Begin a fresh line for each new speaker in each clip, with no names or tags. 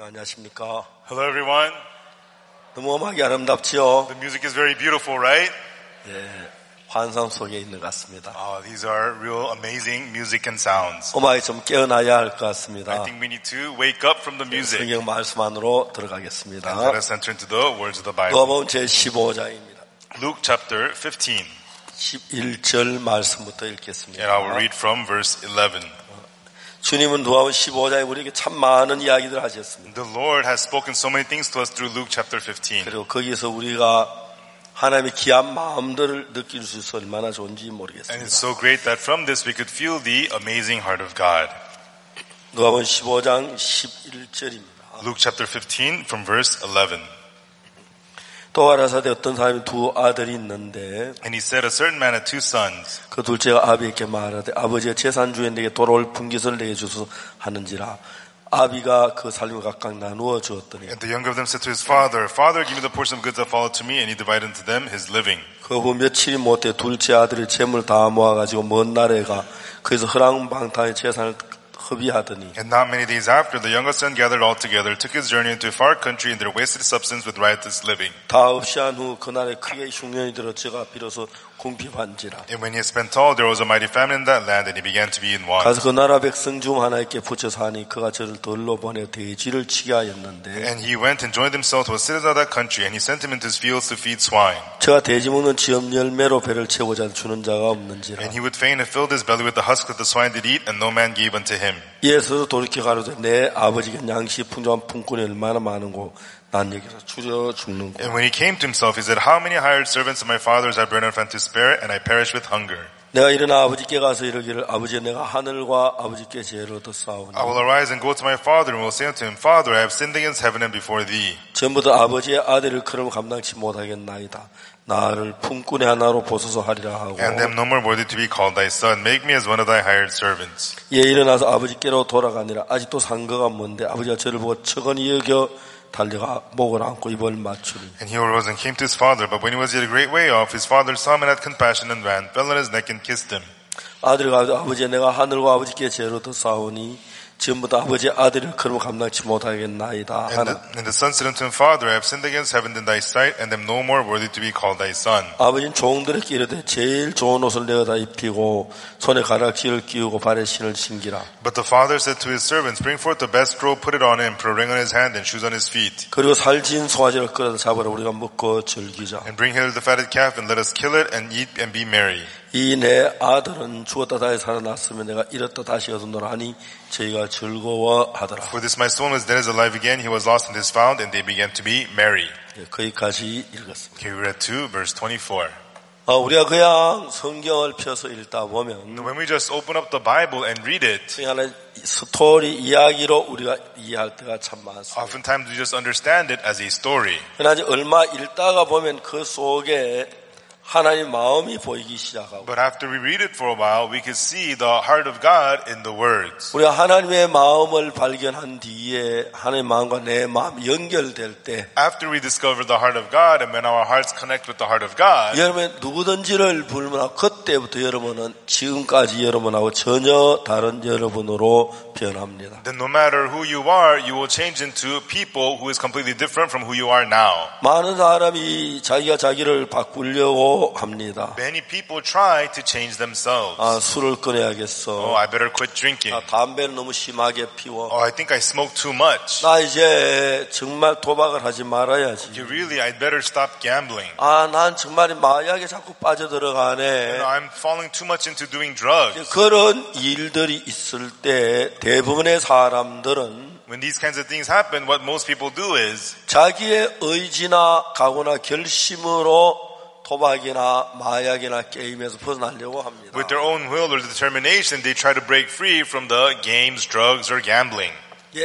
안녕하십니까.
Hello everyone.
너무 음악이 아름답지요?
The music is very beautiful, right?
예, 환상 속에 있는 것 같습니다.
These are real amazing music and sounds.
음악이 좀 깨어나야 할 것
I
같습니다.
think we need to wake up from the music.
성경 말씀 안으로
And
들어가겠습니다.
let us enter into the words of the Bible.
누가복음 제15장입니다.
Luke chapter 15.
11절 말씀부터 읽겠습니다.
And I will read from verse 11.
주님은 누가복음 15장에 우리에게 참 많은 이야기들을 하셨습니다.
The Lord has spoken so many things to us through Luke chapter 15.
그리고 거기서 우리가 하나님의 귀한 마음들을 느낄 수 있어 얼마나 좋은지
And
모르겠습니다.
it's so great that from this we could feel the amazing heart of God.
누가복음 15장 11절입니다.
Luke chapter 15 from verse 11.
또 가라사대 어떤 사람이 두 아들이 있는데
And he said, a certain man had two sons.
그 둘째가 아비에게 말하되 아버지가 재산주에 내게 돌아올 분깃을 내게 주소서 하는지라 아비가 그 살림을 각각 나누어 주었더니
And the younger of them said to his father, Father, give me the portion of goods that follow to me. And he divided unto them his living.
그 후 며칠이 못해 둘째 아들이 재물 다 모아가지고 먼 나라에 가 거기서 허랑방탕의 재산을 허비하더니
And not many days after, the younger son gathered all together, took his journey into a far country, and there wasted his substance with riotous living.
다 없이 한 후 그날에 크게 흉년이 들어 저가 비로소 궁핍한지라
And when he had spent all, there was a mighty famine in that land, and he began to be in want.
가서 그 나라 백성 중 하나에게 붙여서 하니 그가 저를 들러 보내 돼지를 치게 하였는데
And he went and joined himself to a citizen of that country, and he sent him into his fields to feed swine.
저가 돼지 먹는 지엄 열매로 배를 채우자 주는 자가 없는지라
And he would fain have filled his belly with the husk that the swine did eat, and no man gave unto him.
예수도 돌이켜 가로되 내 아버지가 양식 풍족한 품꾼이 얼마나 많은고 난 여기서 줄여 죽는고
And when he came to himself, he said, How many hired servants of my father's I burn enough and to spare, and I perish with hunger.
내가 일어나 아버지께 가서 이르기를 아버지 내가 하늘과 아버지께 죄를 얻었사오니
I will arise and go to my father, and will say unto him, Father, I have sinned against heaven and before thee.
전부터 아버지의 아들을 그럼 감당치 못하겠나이다 나를 품꾼의 하나로 보소서 하리라 하고
And am no more worthy to be called thy son. Make me as one of thy hired servants.
예 일어나서 아버지께로 돌아가니라 아직도 상거가 먼데 아버지가 저를 보고 척은히 여겨 달려가 목을 안고 입을 맞추니
And he arose and came to his father. But when he was yet a great way off, his father saw him and had compassion and ran, fell on his neck and kissed him.
아들이 가서 아버지 내가 하늘과 아버지께 죄를 얻었사오니 전부터 아버지의 아들을 그럼 감당치 못하겠나이다 하나
And the son said unto him, Father, I have sinned against heaven in thy sight, and am no more worthy to be called thy son.
아버지는 종들에게 이르되 제일 좋은 옷을 내어다 입히고 손에 가락지를 끼우고 발에 신을 신기라
But the father said to his servants, Bring forth the best robe, put it on him, put a ring on his hand, and shoes on his feet.
그리고 살진 송아지를 끌어다 잡으라 우리가 먹고 즐기자
And bring hither the fatted calf, and let us kill it, and eat, and be merry.
이 내 아들은 죽었다 다시 살아났으면 내가 잃었다 다시 얻었노라 하니 저희가 즐거워하더라
For this my son was dead as alive again, he was lost and is found, and they began to be merry.
거기까지 읽었습니다.
Okay, we read to verse 24.
우리가 그냥 성경을 펴서 읽다 보면
When we just open up the Bible and read it,
하나의 스토리 이야기로 우리가 이해할 때가 참 많습니다.
oftentimes we just understand it as a story.
그러나 얼마 읽다가 보면 그 속에 하나님의 마음이 보이기 시작하고
But after we read it for a while, we can see the heart of God in the words.
우리가 하나님의 마음을 발견한 뒤에 하나님의 마음과 내 마음이 연결될 때
After we discover the heart of God and when our hearts connect with the heart of God,
여러분 누구든지를 불문하고 그때부터 여러분은 지금까지 여러분하고 전혀 다른 여러분으로 변합니다.
then no matter who you will change into people who is completely different from who you are now.
많은 사람이 자기가 자기를 바꾸려고 합니다.
Many people try to change themselves.
술을 끊어야겠어.
I better quit drinking.
담배를 너무 심하게 피워.
I think I smoke too much.
나 이제 정말 도박을 하지 말아야지.
Really, I'd better stop gambling.
난 정말 마약에 자꾸 빠져들어가네.
I'm falling too much into doing drugs.
그런 일들이 있을 때 대부분의 사람들은
When these kinds of things happen, what most people do is
자기의 의지나 각오나 결심으로 도박이나 마약이나 게임에서 벗어나려고 합니다.
with their own will or determination, they try to break free from the games, drugs, or gambling.
예,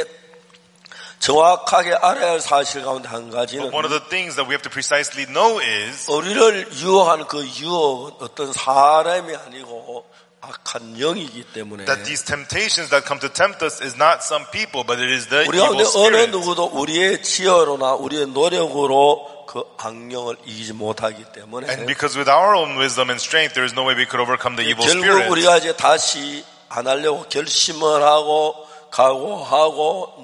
정확하게 알아야 할 사실 가운데 한 가지는
But one of the things that we have to precisely know is
우리를 유혹하는 그 유혹은 어떤 사람이 아니고 악한 영이기 때문에
that these temptations that come to tempt us is not some people, but it is the
우리 가운데
evil
어느
spirit.
누구도 우리의 지혜로나 우리의 노력으로 그 악령을 이기지 못하기 때문에
And because with our own wisdom and strength, there is no way we could overcome the evil
결국
spirit.
우리가 이제 다시 안 하려고 결심을 하고 각오하고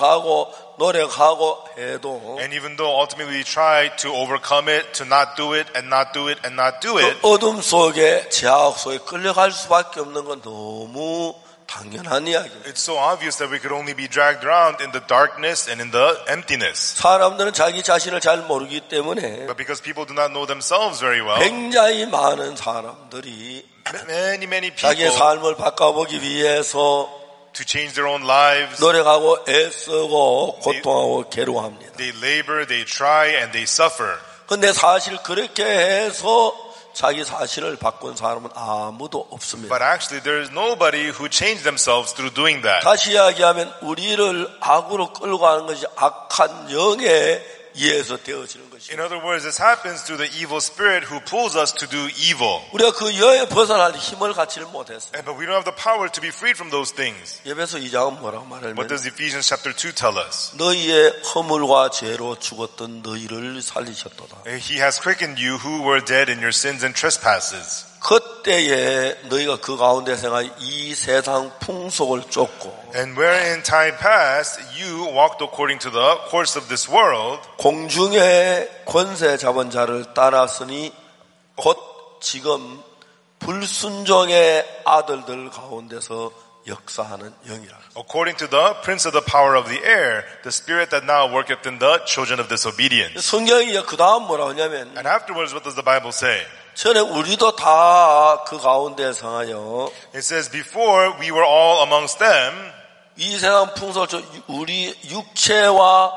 노력하고 해도
And even though ultimately we try to overcome it, to not do it, and not do it, and not do it,
그 어둠 속에 제약 속에 끌려갈 수밖에 없는 건 너무 당연한 이야기입니다.
it's so obvious that we could only be dragged around in the darkness and in the emptiness.
사람들은 자기 자신을 잘 모르기 때문에
But because people do not know themselves very well,
굉장히 많은 사람들이
many
자기의
people,
삶을 바꿔보기 위해서
to change their own lives,
노력하고 애쓰고 고통하고 괴로워합니다.
they labor, they try, and they suffer.
근데 사실 그렇게 해서 자기 사실을 바꾼 사람은 아무도 없습니다.
But actually, there is nobody who changed themselves through doing that.
다시 이야기하면 우리를 악으로 끌고 가는 것이 악한 영에 의해서 되어지는
In
것입니다.
other words, this happens through the evil spirit who pulls us to do evil.
우리가 그 영에 벗어날 힘을 갖지를 못했어요.
But we don't have the power to be freed from those things.
에베소 2장은 뭐라고 말하냐면
What does Ephesians chapter 2 tell us?
너희의 허물과 죄로 죽었던 너희를 살리셨도다.
He has quickened you who were dead in your sins and trespasses.
그때에 너희가 그 가운데 생활 이 세상 풍속을 쫓고
And where in time past you walked according to the course of this world,
공중의 권세 잡은 자를 따랐으니 곧 지금 불순종의 아들들 가운데서 역사하는 영이라.
according to the prince of the power of the air, the spirit that now worketh in the children of disobedience.
성경이 그 다음 뭐라고 하냐면
And afterwards, what does the Bible say?
전에 우리도 다 그 가운데 성하여
It says, before we were all amongst them,
이 세상 풍속을 쫓 우리 육체와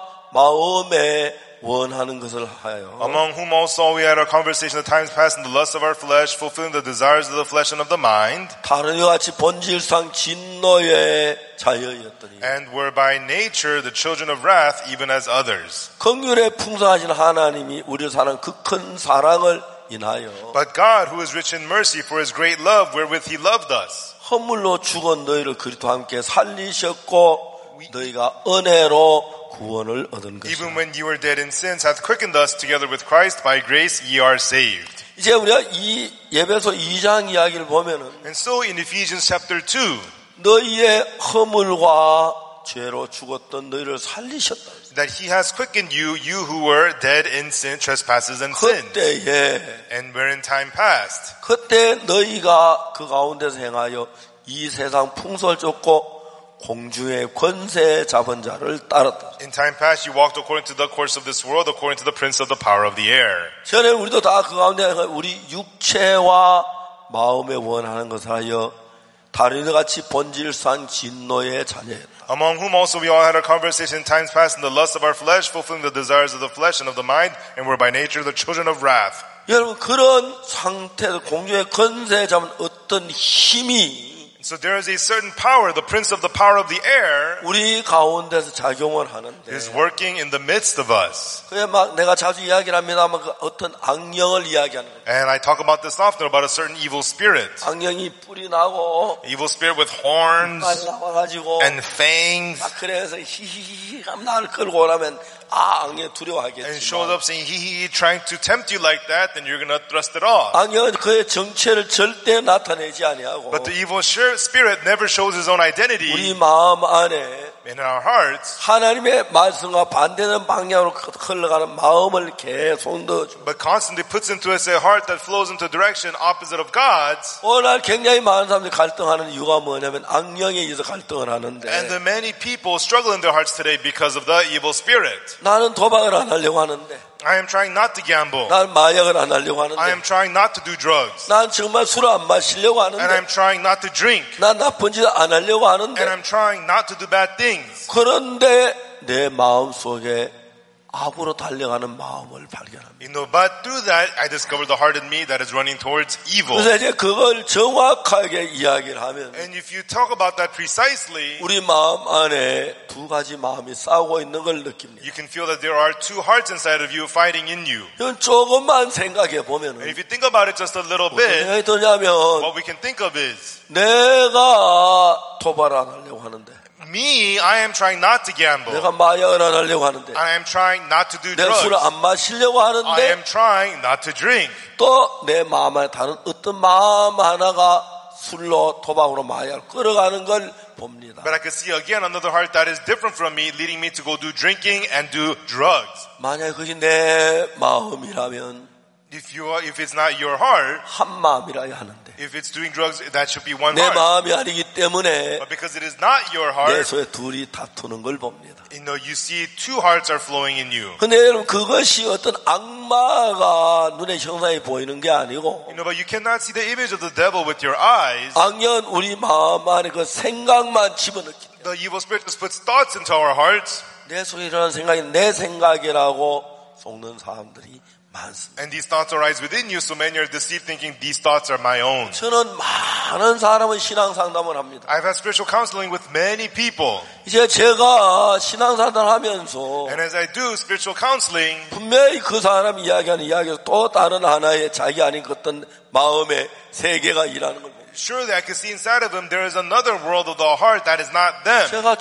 마음에 원하는 것을 하여
among whom also we had our conversation at times past in the lust of our flesh, fulfilling the desires of the flesh and of the mind,
다른 이와 같이 본질상 진노의 자녀였더니
and were by nature the children of wrath, even as others.
긍휼에 풍성하신 하나님이 우리를 사랑한 그 큰 사랑을 인하여
But God, who is rich in mercy for his great love wherewith he loved us,
허물로 죽은 너희를 그리스도와 함께 살리셨고 너희가 은혜로 구원을 얻은 것이다.
even when you were dead in sins, hath quickened us together with Christ. By grace ye are saved.
이제 우리가 이 예배소 2장 이야기를 보면은
And so in Ephesians chapter 2,
너희의 허물과 죄로 죽었던 너희를 살리셨다.
that he has quickened you, you who were dead in sin, trespasses and sins.
그때에
And were in time past.
그때 너희가 그 가운데서 행하여 이 세상 풍속을 쫓고 공중의 권세 잡은 자를 따랐다.
In time past, you walked according to the course of this world, according to the prince of the power of the air.
전에 우리도 다 그 가운데 우리 육체와 마음에 원하는 것을 하여 다른 이와 같이 본질상 진노의 자녀였다.
Among whom also we all had our conversation in times past in the lust of our flesh, fulfilling the desires of the flesh and of the mind, and were by nature the children of wrath.
여러분 그런 상태에서 공중의 권세 잡은 어떤 힘이
So there is a certain power, the prince of the power of the air,
우리 가운데서 작용을 하는데
is working in the midst of us.
그게 막 내가 자주 이야기를 합니다만 그 어떤 악령을 이야기하는 거예요.
And I talk about this often, about a certain evil spirit.
악령이 뿔이 나고
Evil spirit with horns
나와가지고
and fangs,
막 그래서 히히히 하면 나를 끌고 오라면 악령이
and shows
두려워하겠지만
up saying, he, trying to tempt you like that, then you're going to thrust it off.
악령은 그의 정체를 절대 나타내지 아니하고
But the evil spirit never shows his own
우리
identity
마음 안에
in our hearts,
하나님의 말씀과 반대되는 방향으로 흘러가는 마음을 계속 넣어줍니다.
but constantly puts into us a heart that flows into a direction opposite of God's.
오늘 굉장히 많은 사람들이 갈등하는 이유가 뭐냐면 악령에 의해서 갈등을 하는데
And the many people struggle in their hearts today because of the evil spirit.
나는 도박을 안 하려고 하는데
I am trying not to gamble.
난 마약을 안 하려고
I am
하는데
trying not to do drugs.
난 정말 술을 안 마시려고
And
하는데
I'm trying not to drink.
난 나쁜 짓 안 하려고
And
하는데
I'm trying not to do bad things.
그런데 내 마음 속에 악으로 달려가는 마음을 발견합니다.
You know, but through that, I discovered the heart in me that is running towards evil.
그래서 이제 그걸 정확하게 이야기를 하면
And if you talk about that precisely,
우리 마음 안에 두 가지 마음이 싸우고 있는 걸 느낍니다.
you can feel that there are two hearts inside of you fighting in you.
이건 조금만 생각해 보면은
And if you think about it just a little
어떤
bit,
생각이 드냐면
what we can think of is,
내가 도발 안 하려고 하는데
me, I am trying not to gamble.
내가 마약을 안 하려고 하는데
I am trying not to do
내가 술을
drugs.
안 마시려고
I
하는데
am trying not to drink.
또 내 마음 안에 다른 어떤 마음 하나가 술로 도박으로 마약을 끌어가는 걸 봅니다.
But I could see again another heart that is different from me, leading me to go do drinking and do drugs.
만약 그게 내 마음이라면
If it's not your heart,
한 마음이라야 하는데
if it's doing drugs, that should be one
내
heart.
마음이 아니기 때문에
But because it is not your
내
heart,
속에 둘이 다투는 걸 봅니다.
you see two hearts are flowing in you.
근데 여러분 그것이 어떤 악마가 눈에 형상이 보이는 게 아니고
But you cannot see the image of the devil with your eyes.
악년 우리 마음 안에 그 생각만 집어넣기 때문에
The evil spirit just puts thoughts into our hearts.
내 속에 일어나는 생각이 내 생각이라고 속는 사람들이 많습니다.
And these thoughts arise within you, so many are deceived thinking these thoughts are my own.
저는 많은 사람은 신앙 상담을 합니다.
I've had spiritual counseling with many people.
이제 제가 신앙 상담을 하면서
And as I do spiritual counseling,
분명히 그 사람이 이야기하는 이야기에서 또 다른 하나의 자기 아닌 어떤 마음의 세계가 일하는 걸 봅니다.
surely I can see inside of him there is another world of the heart that is not them.
제가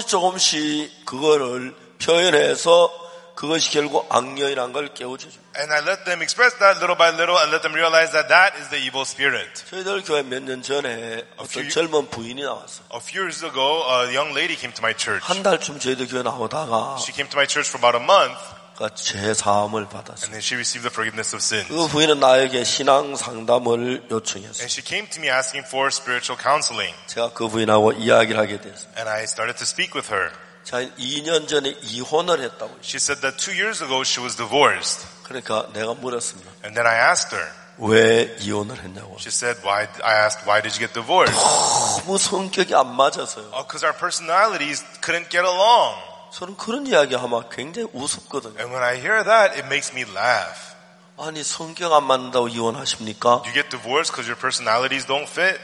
조금씩 그거를 표현해서 그것이 결국 악령이란 걸 깨우쳐줍니다.
And I let them express that little by little and let them realize that that is the evil spirit.
저희들 교회 몇 년 전에 어떤 젊은 부인이 나왔어요.
A few years ago, a young lady came to my church.
한 달쯤 저희들 교회 나오다가
She came to my church for about a month,
제 사함을 받았어요.
and then she received the forgiveness of sins.
그 부인은 나에게 신앙 상담을 요청했어요.
And she came to me asking for spiritual counseling.
제가 그 부인하고 이야기를 하게 됐어요.
And I started to speak with her.
자, 2년 전에 이혼을 했다고.
She said that 2 years ago she was divorced.
그러니까 내가 물었습니다.
And then I asked her.
왜 이혼을 했냐고.
She said, I asked, why did you get divorced?
너무 성격이 안 맞아서요.
Because our personalities couldn't get along.
저는 그런 이야기하면 굉장히 우습거든요.
And when I hear that, it makes me laugh.
아니 성격 안 맞는다고 이혼하십니까?
You get divorced because your personalities don't fit?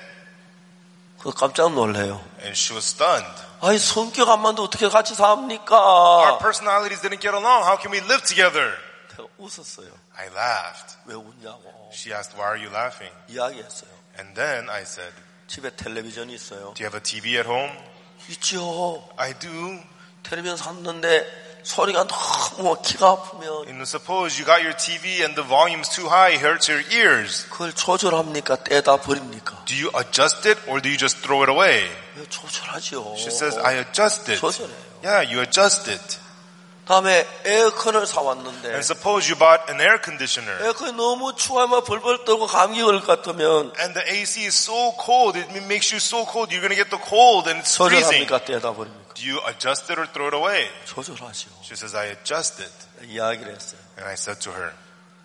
그거 깜짝 놀래요.
And she was stunned.
아니 성격 안 맞는데 어떻게 같이 삽니까?
Our personalities didn't get along. How can we live together?
제가 웃었어요.
I laughed.
왜 웃냐고.
She asked, why are you laughing?
이야기했어요.
And then I said,
집에 텔레비전이 있어요.
do you have a TV at home?
있죠.
I do.
텔레비전 샀는데 소리가 너무 키가 아프면
And suppose you got your TV and the volume's too high, it hurts your ears.
그걸 조절합니까? 떼다 버립니까?
Do you adjust it or do you just throw it away?
왜 조절하죠?
She says, I adjust it.
조절해요.
Yeah, you adjust it.
다음에 에어컨을 사왔는데
And suppose you bought an air conditioner
에어컨이 너무 추워하면 벌벌 떨고 감기 걸릴 것 같으면
and the AC is so cold, it makes you so cold, you're going to get the cold and it's freezing.
조절합니까? 떼다 버립니까?
Do you adjust it or throw it away?
조절하죠.
She says, I adjust it.
이야기를 했어요.
And I said to her,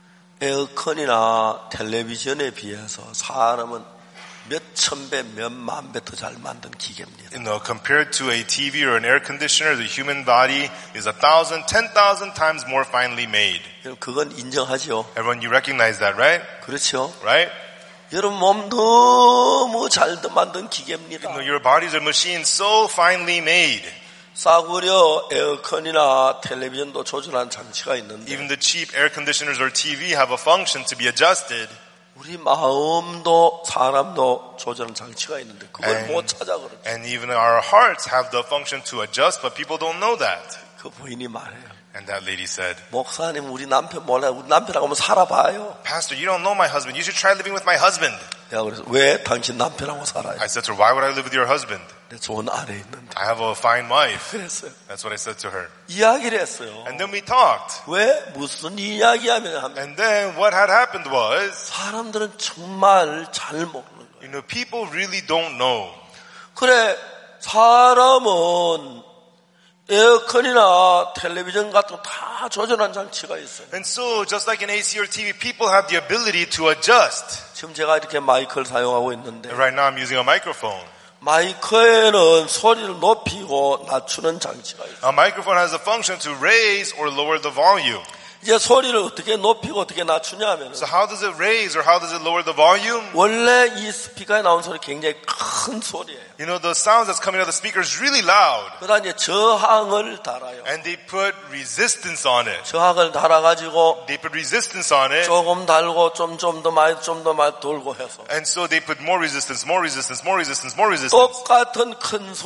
에어컨이나 텔레비전에 비해서 사람은 몇 천 배, 몇 만 배 더 잘 만든 기계입니다.
Compared to a TV or an air conditioner, the human body is 1,000, 10,000 times more finely made.
그건 인정하죠.
Everyone, you recognize that, right?
그렇죠.
Right?
여러분 몸 너무 잘 만든 기계입니다.
Your bodies are machines so finely made.
싸구려 에어컨이나 텔레비전도 조절하는 장치가 있는데
Even the cheap air conditioners or TV have a function to be adjusted.
우리 마음도 사람도 조절하는 장치가 있는데 그걸 못 찾아 그러죠.
And even our hearts have the function to adjust, but people don't know that.
그 부인이 말해요.
And that lady said,
목사님 우리 남편 몰라요. 우리 남편하고 한번 살아봐요.
Pastor, you don't know my husband. You should try living with my husband.
내가 그래서 왜 당신 남편하고 살아요?
I said to her, why would I live with your husband?
내 좋은 아내 있는데.
I have a fine wife.
그랬어요.
That's what I said to her.
이야기를 했어요.
And then we talked.
왜 무슨 이야기하면
And then what had happened was,
사람들은 정말 잘 먹는 거예요.
people really don't know.
그래 사람은 에어컨이나 텔레비전 같은 거 다 조절한 장치가 있어요.
And so, just like in AC or TV, people have the ability to adjust.
지금 제가 이렇게 마이크를 사용하고 있는데
And right now I'm using a microphone.
마이크에는 소리를 높이고 낮추는 장치가 있어요.
A microphone has a function to raise or lower the volume.
이제 소리를 어떻게 높이고 어떻게 낮추냐 하면
So how does it raise or how does it lower the volume?
원래 이 스피커에 나온 소리 굉장히 큰 소리예요.
The sounds that's coming out of the speaker is really loud.
그러다 이제 저항을 달아요.
And they put resistance on it.
저항을 달아가지고
They put resistance on it.
조금 달고 좀 더 많이 돌고 해서
And so they put more resistance, more resistance, more resistance, more resistance.
똑같은 큰 소리인데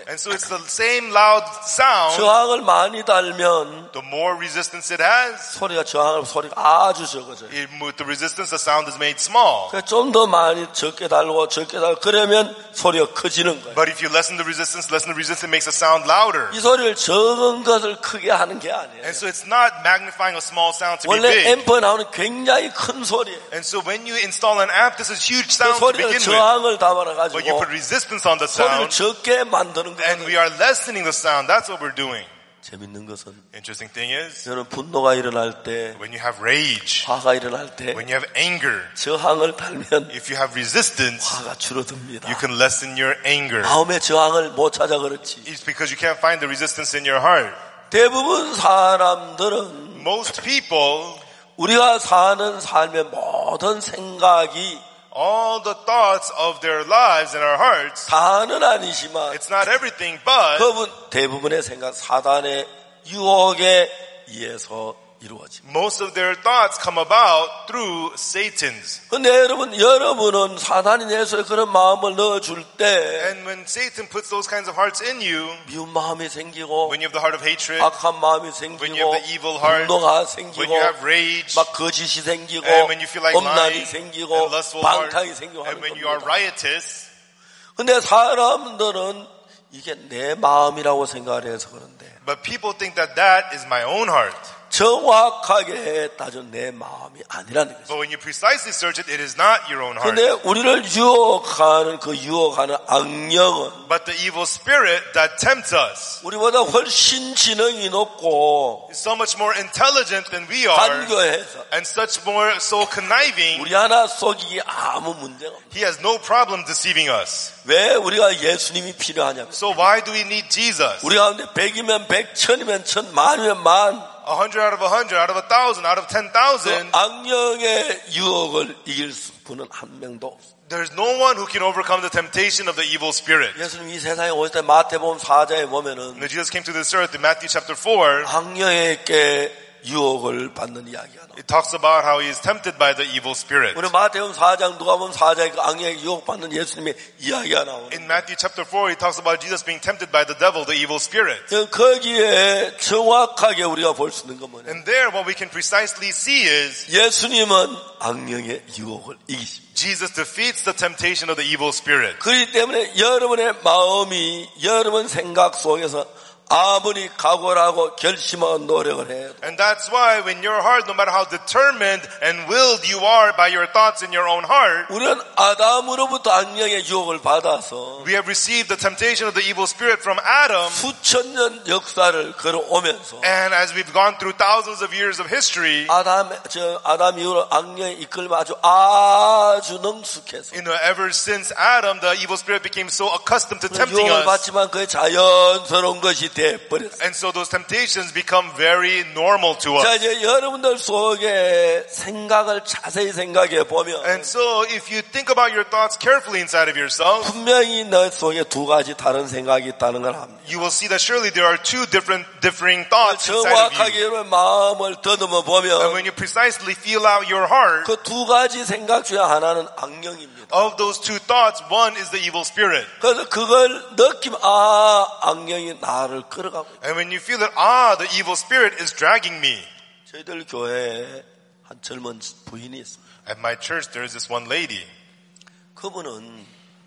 And so it's the same loud sound.
저항을 많이 달면
The more resistance it has,
소리가 아주 적어져요.
with the resistance, the sound is made small.
좀 더 많이 적게 달고 그러면 소리가 커지는 거예요.
But if you lessen the resistance, it makes the sound louder.
이 소리를 적은 것을 크게 하는 게 아니에요.
And so it's not magnifying a small sound to be
원래
big.
앰프에 나오는 굉장히 큰 소리예요.
And so when you install an amp, this is huge
그
sound to
소리를
begin with.
저항을
But you
담아가지고
put resistance on the
소리를
sound,
적게 만드는
and
거예요.
we are lessening the sound. That's what we're doing.
재밌는 것은
Interesting thing is,
저는 분노가 일어날 때,
when you have rage,
화가 일어날 때
when you have anger,
저항을 달면
if you have resistance,
화가 줄어듭니다.
you can lessen your anger.
마음의 저항을 못 찾아 그렇지.
It's because you can't find the resistance in your heart.
대부분 사람들은
Most people,
우리가 사는 삶의 모든 생각이
all the thoughts of their lives in our hearts,
다는 아니지만
it's not everything, but
대부분의 생각 사단의 유혹에 의해서 이루어집니다.
most of their thoughts come about through Satan's.
근데 여러분은 사단이 내 속에 그런 마음을 넣어줄 때
And when Satan puts those kinds of hearts in you,
미운 마음이 생기고
when you have the heart of hatred,
악한 마음이
when you have
생기고
the evil heart,
분노가
when
생기고
you have rage,
막 거짓이 생기고
and when you feel like
엄란이
lying,
생기고
and lustful heart,
방탕이 생기고
and
하는
when you are
겁니다.
riotous.
근데 사람들은 이게 내 마음이라고 생각을 해서 그런데
But people think that that is my own heart.
정확하게 따져 내 마음이 아니라는 거죠.
But when you precisely search it, it is not your own heart.
근데 우리를 유혹하는 악령은
But the evil spirit that tempts us
우리보다 훨씬 지능이 높고
is so much more intelligent than we are,
간교해서
and such more so conniving.
우리 하나 속이기 아무 문제가 없어요.
He has no problem deceiving us.
왜 우리가 예수님이 필요하냐면
So why do we need Jesus?
우리 가운데 100이면 100, 1000이면 1000, 만이면 만
100 out of 100, out of 1,000, out of 10,000.
악령의 유혹을 이길 분은 한 명도 없어요.
There's no one who can overcome the temptation of the evil spirit.
예수님 이 세상에 오실 때 마태복음 4장에 보면은
When Jesus came to this earth in Matthew chapter 4,
악령에게 유혹을 받는 이야기가 나와요.
it talks about how he is tempted by the evil spirit.
우리 마태복음 4장 누가복음 4장에 그 악령에게 유혹받는 예수님의 이야기가 나오는
In Matthew chapter 4, he talks about Jesus being tempted by the devil, the evil spirit.
거기에 정확하게 우리가 볼 수 있는 건 뭐냐?
And there, what we can precisely see is
예수님은 악령의 유혹을 이기십니다.
Jesus defeats the temptation of the evil spirit.
그렇기 때문에 여러분의 마음이 여러분 생각 속에서 아무리 각오하고 결심하고 노력을 해도
And that's why when your heart, no matter how determined and willed you are by your thoughts in your own heart,
우리는 아담으로부터 악령의 유혹을 받아서
we have received the temptation of the evil spirit from Adam.
수천 년 역사를 걸어오면서
And as we've gone through thousands of years of history,
아담 이후로 악령의 이끌면 아주 능숙해서
ever since Adam, the evil spirit became so accustomed to tempting
유혹을
us.
받지만 그게 자연스러운 것이 돼버렸어요.
And so those temptations become very normal to
자,
us.
이제 여러분들 속에 생각을 자세히 생각해 보면
And so if you think about your thoughts carefully inside of yourself,
분명히 너 속에 두 가지 다른 생각이 있다는 걸 압니다.
you will see that surely there are two differing thoughts inside of
정확하게
you.
여러분 마음을 더듬어
And
보면
when you precisely feel out your heart,
그 두 가지 생각 중에 하나는 악령입니다.
of those two thoughts, one is the evil spirit.
그래서 그걸 느끼면 악령이 나를 끌어가고 있다.
And when you feel that, the evil spirit is dragging me.
저희들 교회에 한 젊은 부인이 있습니다.
At my church, there is this one lady.
그분은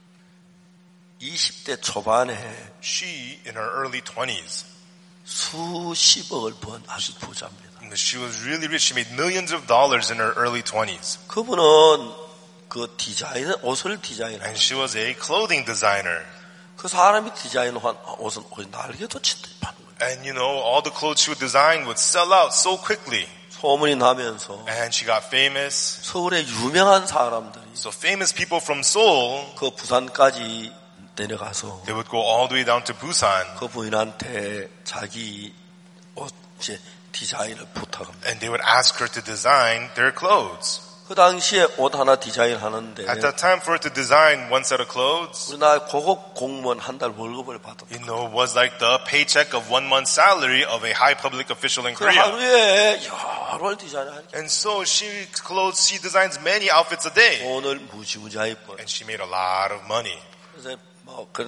20대 초반에
She, in her early 20s,
수십억을 번 아주 부자입니다.
she was really rich. She made millions of dollars in her early 20s.
그분은 그 디자인, 옷을 디자인하는
And she was a clothing designer.
그 사람이 디자인한 옷은 날개도 치듯이 파는 거예요.
And you know, all the clothes she would design would sell out so quickly.
소문이 나면서
And she got famous.
서울의 유명한 사람들이
So famous people from Seoul,
그 부산까지 내려가서
they would go all the way down to Busan.
그 부인한테 자기 옷 이제 디자인을 부탁합니다.
And they would ask her to design their clothes.
그 당시에 옷 하나 디자인하는데
At that time, for her to design one set of clothes,
우리나라 고급 공무원 한 달 월급을 받았다.
you know, was like the paycheck of 1 month's salary of a high public official in
그
Korea.
하루에 여러 디자인을 하니까
And so she designs many outfits a day.
돈을 무지무지하게 벌.
And she made a lot of money.
그래서 뭐 그런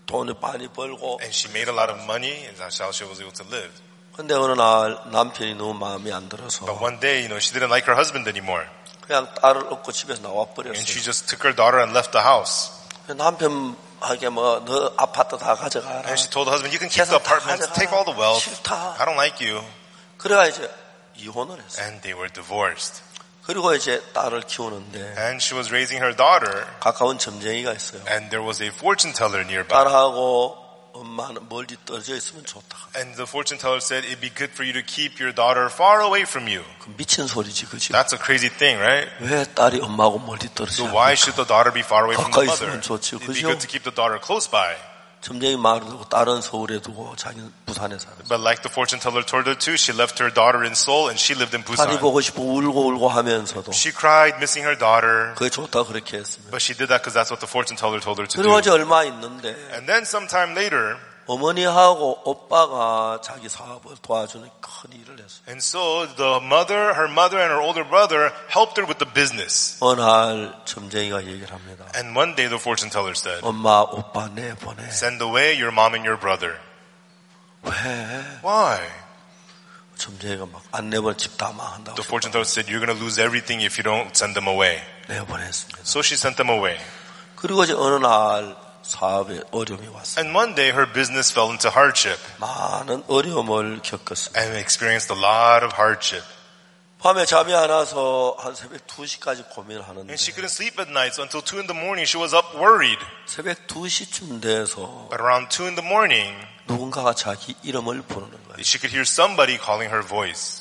돈을 많이 벌고
And she made a lot of money, and that's how she was able to live.
근데 어느 날 남편이 너무 마음에 안 들어서
But one day, she didn't like her husband anymore.
그냥 딸을 업고 집에서 나와
And
버렸어요.
she just took her daughter and left the house.
남편에게 너 아파트 다 가져가라.
And she told the husband, you can keep the apartments, take all the wealth.
싫다.
I don't like you.
그래가 이제 이혼을 했어요.
And they were divorced.
그리고 이제 딸을 키우는데
And she was raising her daughter,
가까운 점쟁이가 있어요.
and there was a fortune teller nearby.
딸하고 엄마는 멀리 떨어져 있으면 좋다.
And the fortune teller said, it'd be good for you to keep your daughter far away from you.
그 미친 소리지, 그죠?
That's a crazy thing, right?
왜 딸이 엄마하고 멀리 떨어져?
So why should the daughter be far away from the
가까이
mother?
있으면 좋지,
It'd be
그죠?
good to keep the daughter close by.
점쟁이 말을 듣고 딸은 서울에 두고 자기는 부산에 살았어요.
But like the fortune teller told her to, she left her daughter in Seoul and she lived in
딸이
Busan.
보고 싶어 울고 하면서도
She cried, missing her daughter.
그게 좋다 그렇게 했으면.
But she did that because that's what the fortune teller told her to
그리고
do.
이제 얼마 있는데
And then sometime later,
어머니하고 오빠가 자기 사업을 도와주는 큰 일을 했어요.
and so the mother, her mother and her older brother helped her with the business.
어느 날 점쟁이가 얘기를 합니다.
And one day the fortune teller said,
엄마, 오빠 내보내.
send away your mom and your brother.
왜?
Why?
점쟁이가 막 안 내보내 집 다 망한다고.
The fortune teller said, you're going to lose everything if you don't send them away.
내보냈습니다.
So she sent them away.
그리고 이제 어느 날 사업에 어려움이 왔어요.
And one day her business fell into hardship
많은 어려움을 겪었어요.
and experienced a lot of hardship.
밤에 잠이 안 와서 한 새벽 2시까지 고민을 하는데
And she couldn't sleep at night, so until 2 in the morning she was up worried.
새벽 2시쯤 돼서
But around 2 in the morning,
누군가가 자기 이름을 부르는 거예요.
she could hear somebody calling her voice.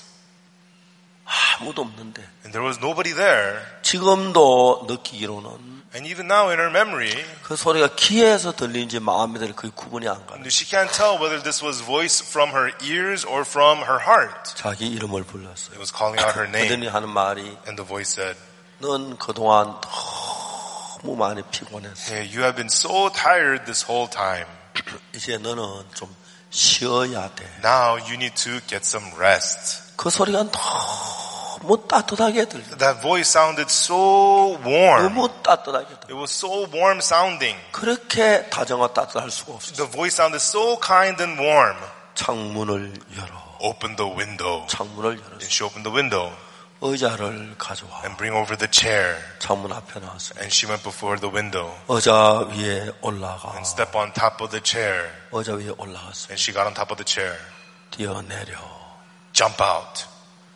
아무도 없는데
And there was nobody there.
지금도 느끼기로는
And even now in her memory,
그 소리가 귀에서 들리는지 마음에 들리 그게 구분이 안 가요.
she can't tell whether this was voice from her ears or from her heart.
자기 이름을 불렀어요.
It was calling out her name.
그들이 하는 말이
And the voice said,
넌 그동안 너무 많이 피곤했어.
hey, you have been so tired this whole time.
이제 너는 좀 쉬어야 돼.
Now you need to get some rest.
그 소리가 너무 따뜻하게 들려.
That voice sounded so warm.
너무 따뜻하게 들려.
It was so warm sounding.
그렇게 다정하고 따뜻할 수가 없어.
The voice sounded so kind and warm.
창문을 열어.
Open the window.
창문을 열어.
And she opened the window
의자를 가져와.
and bring over the chair.
창문 앞에 나왔어.
And she went before the window
의자 위에 올라가.
and stepped on top of the chair.
의자 위에 올라갔어.
And she got on top of the chair.
뛰어내려.
Jump out.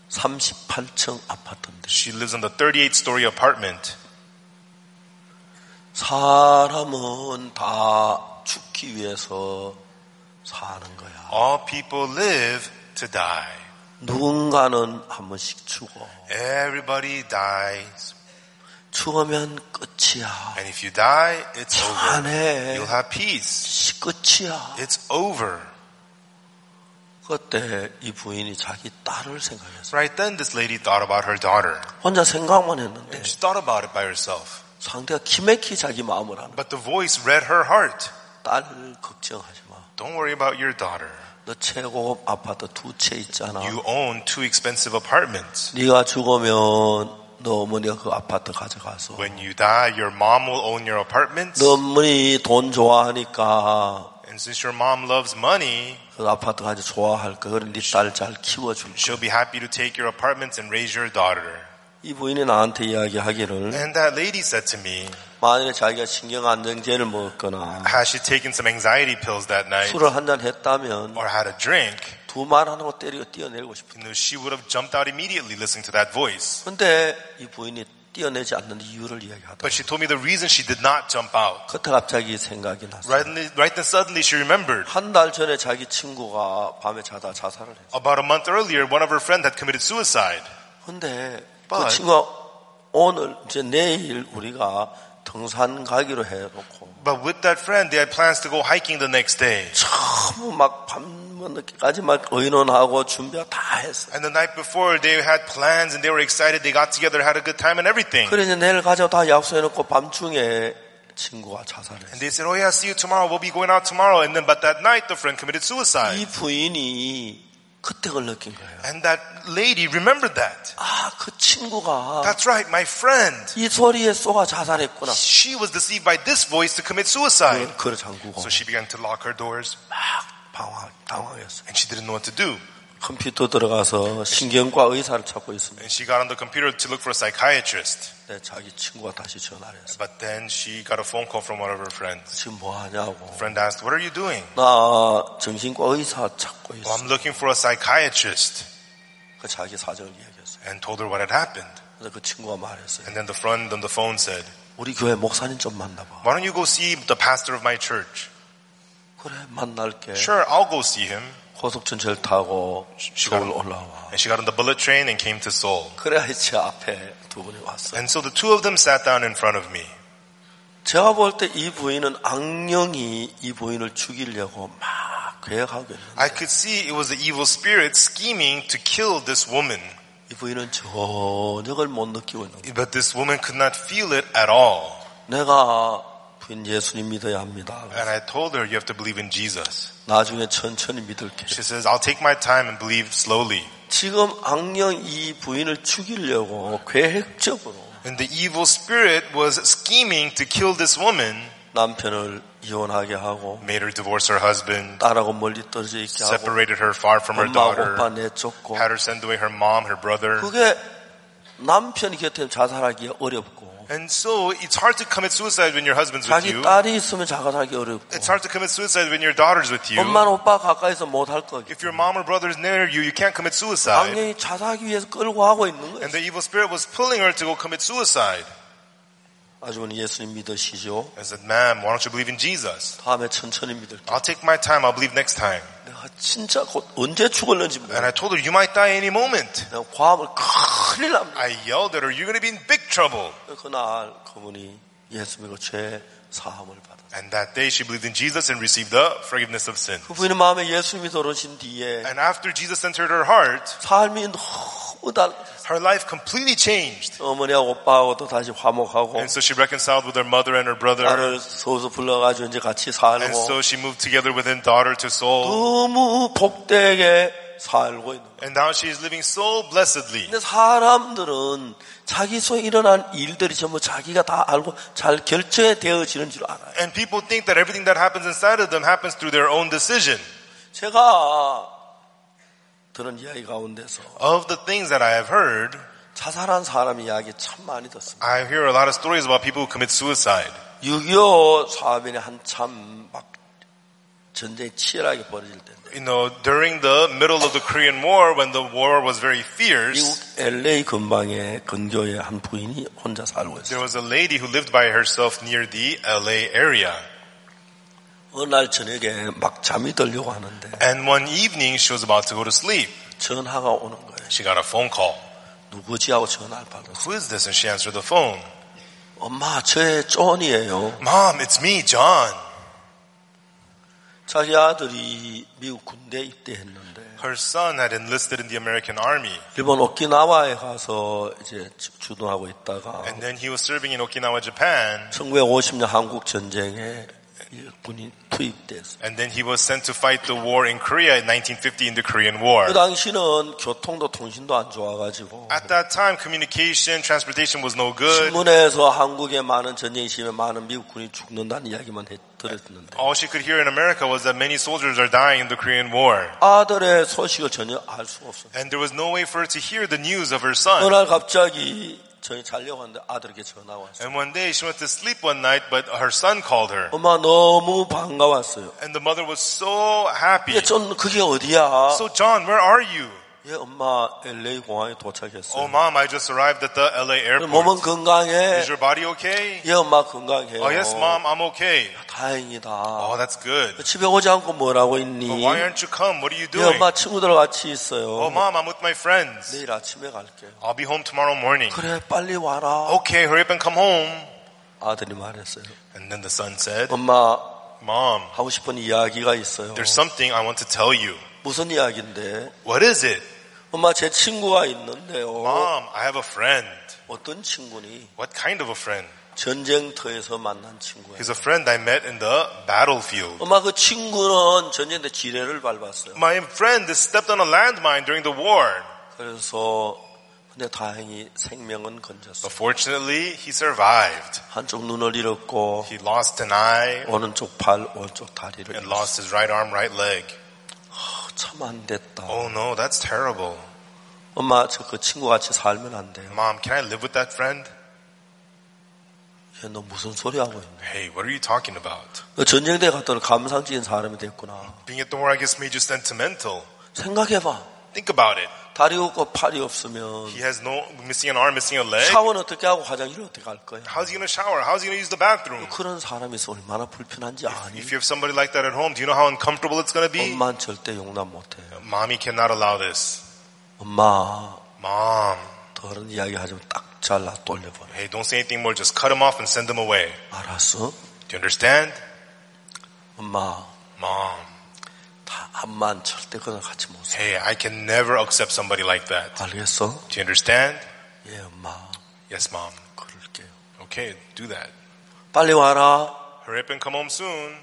38층 아파트인데.
She lives in the 38th story apartment.
사람은 다 죽기 위해서 사는 거야.
All people live to die.
누군가는 한 번씩 죽어.
Everybody dies.
죽으면 끝이야.
And if you die, it's over.
편해.
You'll have peace.
끝이야.
It's over.
그때 이 부인이 자기 딸을 생각했어.
Right then, this lady thought about her daughter.
혼자 생각만 했는데
And she thought about it by herself.
상대가 기맥히 자기 마음을 아는 거야.
But the voice read her heart.
딸을 걱정하지 마.
Don't worry about your daughter.
너 최고급 아파트 2채 있잖아.
You own 2 expensive apartments.
네가 죽으면 너 어머니가 그 아파트 가져가서
When you die, your mom will own your apartments.
너 어머니 돈 좋아하니까
And since your mom loves money,
그 아파트 가서 좋아할 거. 그래 네 딸 잘 키워줄 거.
she'll be happy to take your apartments and raise your daughter.
이 부인이 나한테 이야기하기를
And that lady said to me,
만일에 자기가 신경안정제를 먹거나
has she taken some anxiety pills that night
술을 한잔 했다면
or had a drink,
두 말 하나고 때리고 뛰어내리고 싶어.
she would have jumped out immediately listening to that voice.
근데 이 부인이 뛰어내지 않는 이유를 이야기하다.
But she told me the reason she did not jump out.
그때 갑자기 생각이 났어.
Right then suddenly she remembered.
한 달 전에 자기 친구가 밤에 자다 자살을 했어.
About a month earlier, one of her friends had committed suicide.
근데 그
But-
친구가 오늘 이제 내일 우리가 등산 가기로 해놓고
But with that friend, they had plans to go hiking the next day.
전부 막 밤 늦게까지 막 의논하고 준비하고 다 했어.
And the night before, they had plans and they were excited. They got together, had a good time and everything.
그래 이제 내일 가자고 다 약속해놓고 밤중에 친구가 자살했어.
And they said, oh yeah, see you tomorrow. We'll be going out tomorrow. And then, but that night, the friend committed suicide.
이 부인이 그때 그걸 느낀 거예요.
And that lady remembered that.
아, 그 친구가
That's right, my friend.
이 소리에 쏘아 자살했구나.
She was deceived by this voice to commit suicide.
그걸 잠그고
So she began to lock her doors.
막 당황했어요.
And she didn't know what to do.
컴퓨터 들어가서 신경과 의사를 찾고 있습니다.
And she got on the computer to look for a psychiatrist.
네, 자기 친구가 다시 전화를 했어요.
But then she got a phone call from one of her friends.
지금 뭐 하냐고.
Friend asked, what are you doing?
나 정신과 의사 찾고 있어.
Well, I'm looking for a psychiatrist.
그 자기 사정을 이야기했어요.
And told her what had happened.
그래서 그 친구가 말했어요.
And then the friend on the phone said,
우리 교회 목사님 좀 만나봐.
why don't you go see the pastor of my church?
그래, 만날게.
Sure, I'll go see him.
고속전철 타고 서울 올라와.
And she got on the bullet train and came to Seoul.
그래야 제 앞에 두 분이 왔어요.
And so the two of them sat down in front of me.
제가 볼 때 이 부인은 악령이 이 부인을 죽이려고 막 계획하고 있는데
I could see it was the evil spirit scheming to kill this woman.
이 부인은 전혀 그걸 못 느끼고 있는 거예요.
But this woman could not feel it at all.
내가 부인 예수님 믿어야 합니다.
And I told her, you have to believe in Jesus.
나중에 천천히 믿을게.
She says, I'll take my time and believe slowly.
지금 악령 이 부인을 죽이려고 계획적으로
And the evil spirit was scheming to kill this woman,
남편을 이혼하게 하고
made her divorce her husband,
딸하고 멀리 떨어져 있게 하고
separated her far from her
엄마
daughter,
오빠 내쫓고
had her send away her mom, her brother.
그게 남편이 곁에 자살하기 어렵고
And so it's hard to commit suicide when your husband's with
자기
you.
딸이 있으면 자살하기 어렵고
It's hard to commit suicide when your daughter's with you.
엄마는 오빠 가까이서 못할 거고
If your mom or brother is near you, you can't commit suicide.
악령이 자살하기 위해서 끌고 하고 있는 거예요.
And the evil spirit was pulling her to go commit suicide.
아주머니 예수님 믿으시죠?
I said, ma'am, why don't you believe in Jesus?
다음에 천천히 믿을게.
I'll take my time. I'll believe next time.
내가 진짜 곧 언제 죽을는지
And
몰라.
I told her, you might die any moment.
내가 과음을 큰일 납니다.
I yelled at her, you're going to be in big trouble.
그날 그분이 예수 믿고 죄 사함을 받았어요.
And that day she believed in Jesus and received the forgiveness of sin.
그분의 마음에 예수님이 들어오신 뒤에
And after Jesus entered her heart,
삶이 너무
her life completely changed.
어머니하고 오빠하고도 다시 화목하고
And so she reconciled with her mother and her brother.
나를 서울서 불러가지고 이제 같이
And
살고
so she moved together with her daughter to Seoul.
너무 복되게 살고 있는 거예요.
And now she is living so blessedly.
근데 사람들은 자기 속에 일어난 일들이 전부 자기가 다 알고 잘 결정되어지는 줄 알아요.
And people think that everything that happens inside of them happens through their own decision.
제가 들은 이야기 가운데서
Of the things that I have heard,
자살한 사람 이야기 참 많이 듣습니다.
I hear a lot of stories about people who commit suicide.
6.25 사업이 한참 막 전쟁이 치열하게 벌어질 때인데
You know, during the middle of the Korean War, when the war was very
미국
fierce,
LA 근방에 근교에 한 부인이 혼자 살고
there
있어요.
was a lady who lived by herself near the LA area.
어느 날 저녁에 막 잠이 들려고 하는데
And one evening, she was about to go to sleep.
전화가 오는 거예요.
She got a phone call.
누구지 하고 전화를 받았어요.
Who is this? And she answered the phone.
엄마, 저의 존이에요.
Mom, it's me, John.
자기 아들이 미국 군대에 입대했는데
Her son had enlisted in the American army.
일본 오키나와에 가서 이제 주둔하고 있다가
And then he was serving in Okinawa, Japan.
1950년 한국 전쟁에 군인 투입됐어요.
And then he was sent to fight the war in Korea in 1950 in the Korean War.
그 당시는 교통도 통신도 안 좋아가지고
At that time, communication, transportation was no good.
신문에서 한국에 많은 전쟁이 심해 많은 미국 군이 죽는다는 이야기만 들었는데
All she could hear in America was that many soldiers are dying in the Korean War.
아들의 소식을 전혀 알 수가 없어요.
And there was no way for her to hear the news of her son.
어느 날 갑자기 저희 자려고 하는데 아들에게 전화가 왔어요.
And one day she went to sleep one night, but her son called her.
엄마 너무 반가웠어요.
And the mother was so happy.
예, 좀 그게 어디야?
So John, where are you?
예, 엄마 LA 공항에 도착했어요.
Oh mom, I just arrived at the LA
몸은
airport.
건강해.
Is your body okay?
예, 엄마 건강해요.
Oh yes mom, I'm okay.
다행이다.
Oh, that's good.
집에 오지 않고 뭐라고 있니?
But why aren't you come? What are you
예,
doing?
엄마 친구들 같이 있어요.
Oh mom, I'm with my friends.
내일 아침에 갈게요.
I'll be home tomorrow morning.
그래, 빨리 와라.
Okay, hurry up and come home.
아들이 말했어요.
And then the son said,
엄마,
Mom,
하고 싶은 이야기가 있어요.
there's something I want to tell you.
무슨 이야기인데?
What is it?
엄마, 제 친구가 있는데요.
Mom, I have a friend.
어떤 친구니?
What kind of a friend?
전쟁터에서 만난 친구예요.
He's a friend I met in the battlefield.
엄마 그 친구는 전쟁터 지뢰를 밟았어요.
My friend stepped on a landmine during the war.
그래서 근데 다행히 생명은 건졌어요.
But fortunately, he survived.
한쪽 눈을 잃었고
He lost an eye
오른쪽 팔, 오른쪽 다리를
and
잃었어요.
lost his right arm, right leg.
참 안 됐다.
Oh no, that's terrible.
엄마 저 그 친구 같이 살면 안 돼요.
Mom, can I live with that friend?
야, 너 무슨 소리 하고 있냐?
Hey, what are you talking about?
너 전쟁터에 갔더니 감상적인 사람이 됐구나.
Being at the war, I guess, made you sentimental.
생각해봐.
Think about it.
다리 없고 팔이 없으면
He has missing an arm, missing a leg.
샤워는 어떻게 하고 화장실은 어떻게 할 거야?
How's he going to shower? How's he going to use the bathroom?
그런 사람이 있어 얼마나 불편한지 아니?
If you have somebody like that at home, do you know how uncomfortable it's going to be?
엄마는 절대 용납 못해요.
Mommy cannot allow this.
엄마
Mom,
그런 이야기 하지만 딱 잘라 돌려버려.
hey, don't say anything more. Just cut him off and send him away.
알았어?
Do you understand?
엄마
Mom,
다 암만 절대 그런 같이 못 써.
hey, I can never accept somebody like that.
알겠어?
Do you understand?
예, 엄마.
Yes, Mom.
그럴게요.
Okay, do that.
빨리 와라.
Hurry up and come home soon.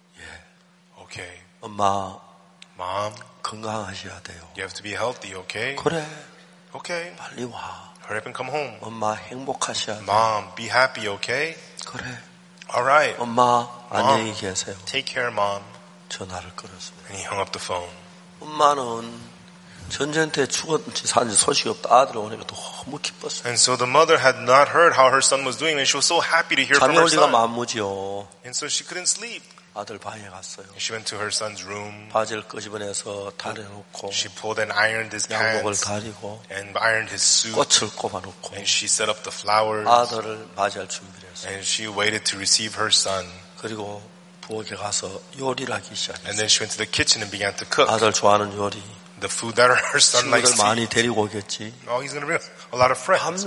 Okay.
엄마
Mom,
건강하셔야 돼요.
you have to be healthy, okay?
그래.
Okay.
빨리 와.
Hurry up and come home.
엄마 행복하셔야 돼.
Mom, be happy, okay?
그래.
All right.
엄마 안녕히 계세요.
Take care, Mom.
전화를 끊었습니다.
And he hung up the phone.
엄마는 전쟁터에 죽었는지 사는지 소식이 없다. 아들이 오니까 너무 기뻤어요.
And so the mother had not heard how her son was doing, and she was so happy to hear from
잠이
her
올 리가
son.
만무지요.
And so she couldn't sleep.
아들 방에 갔어요.
She went to her son's room.
바지를 끄집어내서 다려놓고
She pulled and ironed his
양복을
pants
다리고
and ironed his suit.
꽃을 꼽아놓고
And she set up the flowers.
아들을 맞이할 준비를 했어요.
And she waited to receive her son.
그리고 부엌에 가서 요리를 하기
And
시작했어요.
then she went to the kitchen and began to cook
아들 좋아하는 요리.
the food that her son likes
친구들
to
많이
eat.
데리고 오겠지.
Oh, he's going to bring a lot of friends.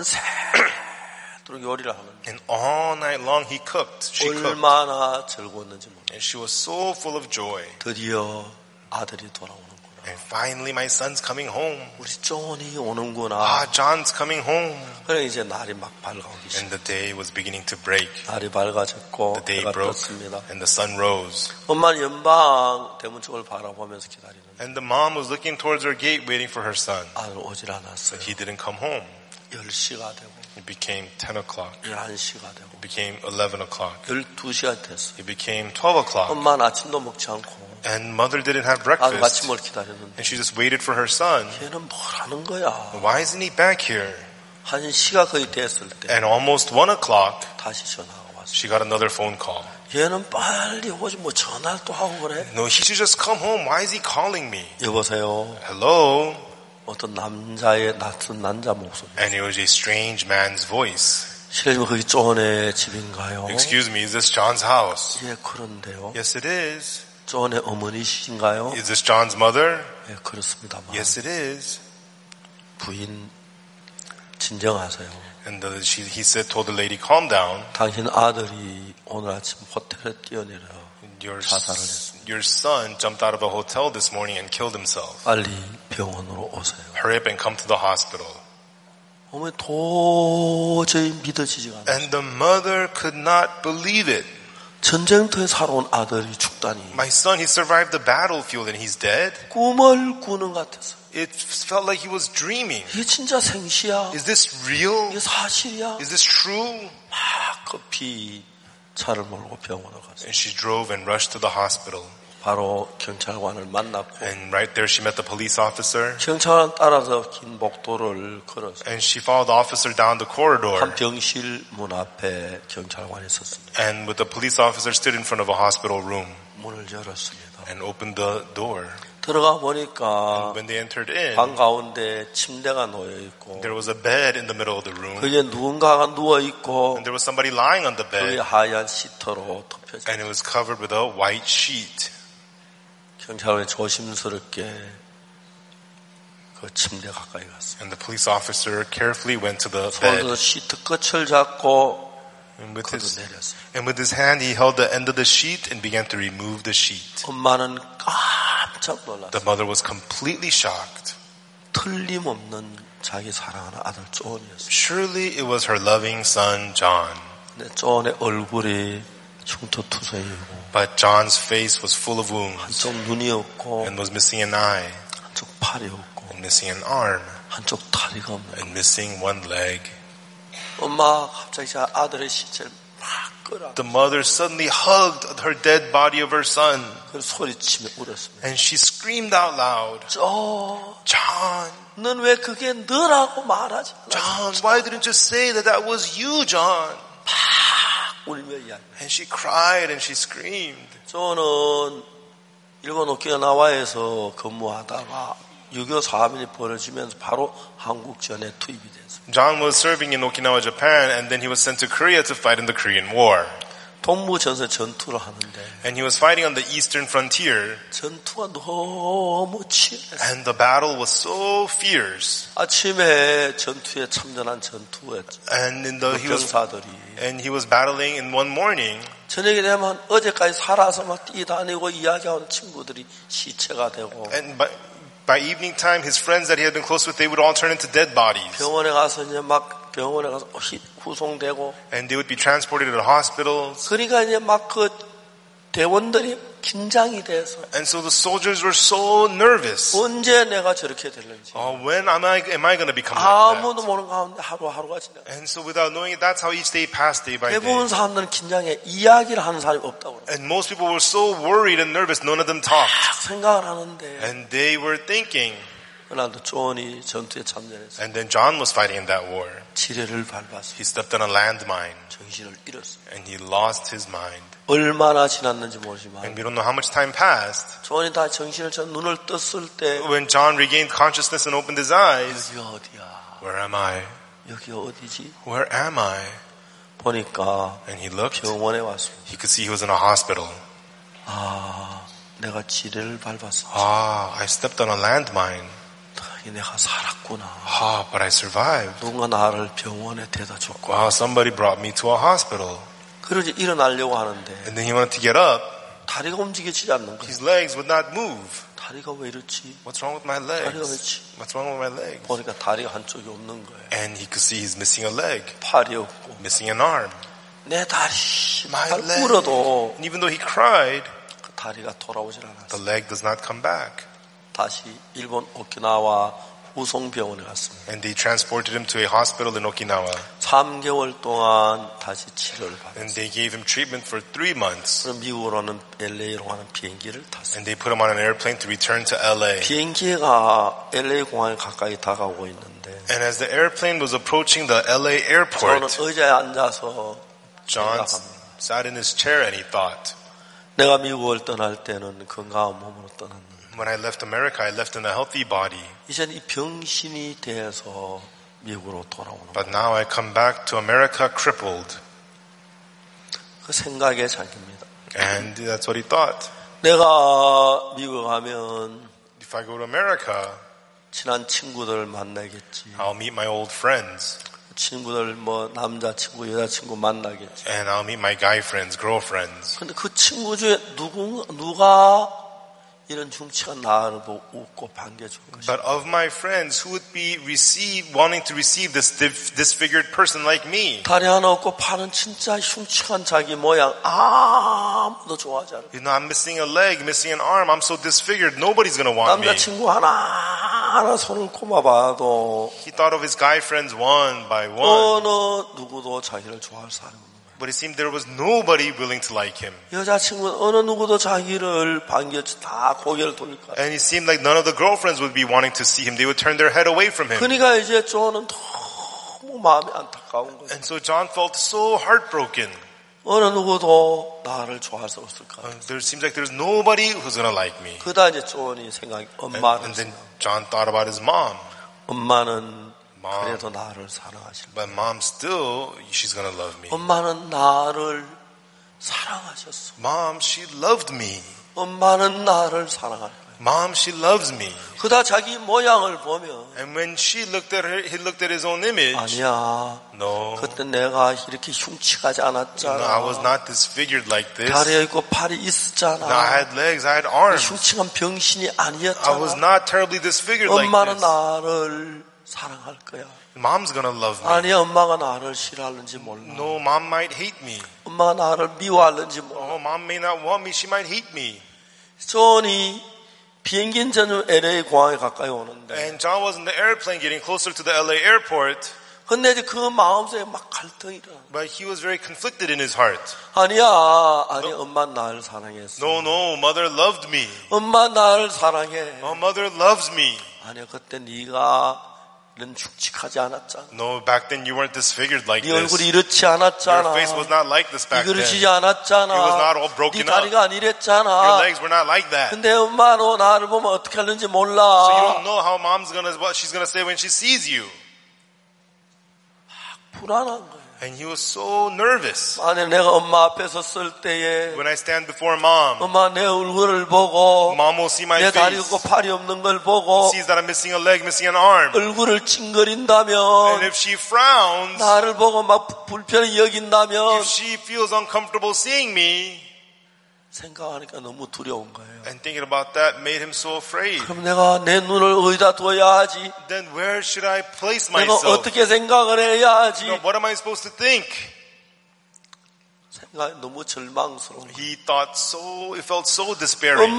밤새도록 요리를 하는데
And all night long he cooked. She cooked.
얼마나 즐거웠는지 모르겠어요.
And she was so full of joy.
드디어 아들이 돌아오는구나.
And finally my son's coming home.
우리 존이 오는구나.
Ah, John's coming home.
그래 이제 날이 막 밝아오기 시작.
And the day was beginning to break.
날이 밝아졌고
The day
해가
broke
떴습니다.
and the sun rose.
엄마는 연방 대문 쪽을 바라보면서 기다리는.
And the mom was looking towards her gate waiting for her son.
아들 오질 않았어요.
He didn't come home.
10시가 되고
It became 10 o'clock.
11시가 되고
It became 11 o'clock.
12시가 됐어요.
It became 12 o'clock.
엄마는 아침도 먹지 않고
And mother didn't have
아들
breakfast.
아침을 기다렸는데
And she just waited for her son.
걔는 뭘 하는 거야.
Why isn't he back here?
1시가 거의 됐을 때
And almost 1 o'clock,
다시 전화가 왔어요.
she got another phone call.
얘는 빨리 오지 뭐 전화를 또 하고 그래.
No, he should just come home. Why is he calling me?
여보세요.
Hello?
어떤 남자의 낯선 남자 목소리.
And it was a strange man's voice.
실례지만 거기 존의 집인가요?
Excuse me, is this John's house?
예, 그런데요.
Yes, it is.
존의 어머니신가요?
Is this John's mother?
예, 그렇습니다만.
Yes, it is.
부인 진정하세요.
And he said, told the lady, calm down.
당신 아들이 오늘 아침 호텔에 뛰어내려 자살을 했습니다.
Your son jumped out of a hotel this morning and killed himself.
빨리 병원으로 오세요.
Hurry up and come to the hospital.
어머니 도저히 믿어지지가 않아요.
And the mother could not believe it.
전쟁터에 살아온 아들이 죽다니.
My son, he survived the battlefield and he's dead.
꿈을 꾸는 것 같아서.
It felt like he was dreaming.
이게 진짜 생시야.
Is this real?
이게 사실이야.
Is this true?
막 급히 차를 몰고 병원으로 갔어요.
And she drove and rushed to the hospital.
바로 경찰관을 만났고
And right there she met the police officer.
경찰관 따라서 긴 복도를 걸어서
And she followed the officer down the corridor.
한 병실 문 앞에 경찰관이 있었습니다.
And with the police officer stood in front of a hospital room
문을 열었습니다.
and opened the door.
들어가 보니까
When they entered in,
방 가운데 침대가 놓여 있고
there was a bed in the middle of the room.
거기에 누군가가 누워 있고
And there was somebody lying on the
그게
bed.
하얀 시트로 덮여져.
And it was covered with a white sheet.
경찰관이 조심스럽게 그 침대 가까이 갔어요.
And the police officer carefully went to the
손으로
bed.
시트 끝을 잡고
And with
걷어내렸어요.
his hand, he held the end of the sheet and began to remove the sheet.
엄마는 깜짝 놀랐어요.
The mother was completely shocked.
틀림없는 자기 사랑하는 아들 존이었어요.
Surely it was her loving son, John.
근데 존의 얼굴이 흉터투성이고
But John's face was full of wounds
한쪽 눈이 없고
and was missing an eye
한쪽 팔이 없고
and missing an arm
한쪽 다리가 없는
and missing one leg.
엄마가 갑자기 제 아들의 시체를 막 끌어
The mother suddenly hugged her dead body of her son
그 소리치며 울었습니다.
and she screamed out loud, John,
넌 왜 그게 너라고 말하지 않았어?
John, why didn't you say that that was you, John?
울며 이야기.
And she cried and she screamed.
저는 일본 오키나와에서 근무하다가 6.25 사업이 벌어지면서 바로 한국전에 투입이 됐습니다.
John was serving in Okinawa, Japan, and then he was sent to Korea to fight in the Korean War.
동부전선 전투를 하는데
And he was fighting on the eastern frontier,
전투가 너무 치열했어요.
and the battle was so fierce.
아침에 전투에 참전한 전투에
And
병사들이
he was battling in one morning.
저녁에 되면 어제까지 살아서 막 뛰다니고 이야기하는 친구들이 시체가 되고
And by evening time, his friends that he had been close with, they would all turn into dead bodies.
병원에 가서 이제 막 병원에 가서 후송되고
And they would be transported to hospitals.
그러니까 이제 막 그 대원들이 긴장이 돼서
And so the soldiers were so nervous.
언제 내가 저렇게 될는지
When am I going to become like
아무도
that?
모르는 가운데 하루하루가 지나.
And so without knowing it, that's how each day passed day by
대부분
day.
사람들은 긴장해 이야기를 하는 사람이 없다고 그래요.
And most people were so worried and nervous, none of them talked.
생각을 하는데
And they were thinking.
그날도 존이 전투에 참전해서
And then John was fighting in that war.
지뢰를 밟았어요.
He stepped on a landmine.
정신을 잃었어요.
And he lost his mind.
얼마나 지났는지 모르지만
And we don't know how much time passed.
존이 다 정신을 저 눈을 떴을 때
When John regained consciousness and opened his eyes,
여기가 어디야?
where am I?
여기가 어디지?
Where am I?
보니까
And he looked.
병원에 왔습니다.
He could see he was in a hospital.
내가 지뢰를 밟았어.
I stepped on a landmine.
내가 살았구나.
But I survived.
누군가 나를 병원에 대다 줬고.
Wow, somebody brought me to a hospital.
그러지 일어나려고 하는데
And then he wanted to get up.
다리가 움직이지 않는 거야.
His legs would not move.
다리가 왜 이렇지?
What's wrong with my
다리가 왜
legs?
이렇지?
What's wrong with my legs?
보니까 다리가 한쪽이 없는 거예요.
And he could see he's missing a leg,
팔이 없고.
missing an arm.
내 다리
My
발
leg.
울어도
And even though he cried,
그 다리가 돌아오질 않았어.
the leg does not come back.
다시 일본 오키나와 후송병원에 갔습니다.
And they transported him to a hospital in Okinawa.
3개월 동안 다시 치료를 받았어요.
And they gave him treatment for 3 months.
그럼 미국으로는 LA로 가는 비행기를 탔어요.
And they put him on an airplane to return to LA.
비행기가 LA 공항에 가까이 다가오고 있는데
And as the airplane was approaching the LA
저는
airport,
의자에 앉아서
John
생각합니다.
sat in his chair and he thought,
내가 미국을 떠날 때는 건강한 몸으로 떠났는데
when I left America, I left in a healthy body.
이제는 이 병신이 돼서 미국으로 돌아오는 거예요.
But now I come back to America crippled.
그 생각의 자기입니다.
And that's what he thought.
내가 미국 가면
If I go to America,
친한 친구들 만나겠지.
I'll meet my old friends.
친구들 뭐 남자친구 여자친구 만나겠지.
And I'll meet my guy friends, girl friends.
근데 그 친구 중에 누가 이런 흉측한 나를 보고 웃고 반겨줄 것이야.
But of my friends, who would be wanting to receive this disfigured person like me?
다리 하나 없고 팔은 진짜 흉측한 자기 모양 아무도 좋아하지 않아.
You know, I'm missing a leg, missing an arm. I'm so disfigured. Nobody's going to want me.
남자친구 하나 손을 꼽아봐도
He thought of his guy friends one by one.
어느 누구도 자기를 좋아할 사람이 없는 거야.
But it seemed there was nobody willing to like him.
여자친구는 어느 누구도 자기를 반겨주 다 고개를 돌릴 거야.
And it seemed like none of the girlfriends would be wanting to see him. They would turn their head away from him.
그러니까 이제 저는 너무 마음이 안타까운 거야.
And so John felt so heartbroken.
어느 누구도 나를 좋아할 수 없을 것 같아.
There seems like there's nobody who's going to like me.
그다 이제 존이 생각이 엄마를
And then John thought about his mom.
엄마는 그래도 나를 사랑하실
But mom still, she's going to love me.
엄마는 나를 사랑하셨어.
Mom, she loved me.
엄마는 나를 사랑할 거야.
Mom, she loves me.
그다 자기 모양을 보면
And when he looked at his own image.
아니야.
No.
그때 내가 이렇게 흉측하지 않았잖아.
No, I was not disfigured like this.
다리가 있고 팔이 있었잖아.
No, I had legs, I had arms.
흉측한 병신이
I was
아니었잖아.
not terribly disfigured like
엄마는
this.
나를 사랑할 거야.
Mom's gonna love me.
아니야, 엄마가 나를 싫어하는지 몰라.
No, mom might hate me.
엄마가 나를 미워하는지 몰라.
Oh, mom may not want me. She might hate me.
존이 비행기 전후 LA 공항에 가까이 오는데,
And John was in the airplane getting closer to the LA airport,
근데 이제 그 마음속에 막 갈등이 일어나.
but he was very conflicted in his heart.
아니야, 엄마 나를 사랑했어.
No, mother loved me.
엄마 나를 사랑해.
Oh, mother loves me.
아니야, 그때 네가 이런 축축하지 않았잖아.
No, back then you weren't disfigured like
네 얼굴이
this.
이렇지
Your
않았잖아.
face was not like this back then.
이그러지지
Your
않았잖아.
It was not all broken
네 다리가 안 이랬잖아.
legs were not like that.
근데 엄마 너 나를 보면 어떻게 하는지 몰라.
So you don't know how what she's gonna say when she sees you.
불안한 거예요.
And he was so nervous.
만약 내가 엄마 앞에 섰을 때에
When I stand before mom,
엄마 내 얼굴을 보고
mom will see my
내 다리
face.
없고 팔이 없는 걸 보고
Sees that I'm missing a leg, missing an arm.
얼굴을
And
찡그린다면
if she frowns,
나를 보고 막 불편히 여긴다면
if she feels uncomfortable seeing me,
생각하니까 너무 두려운 거예요.
and thinking about that made him so afraid.
그럼 내가 내 눈을 어디다 둬야 하지?
Then where should I place
내가
myself?
어떻게 생각을 해야 하지?
What am I supposed to think?
생각이 너무 절망스러운 거예요.
He thought it felt so despairing.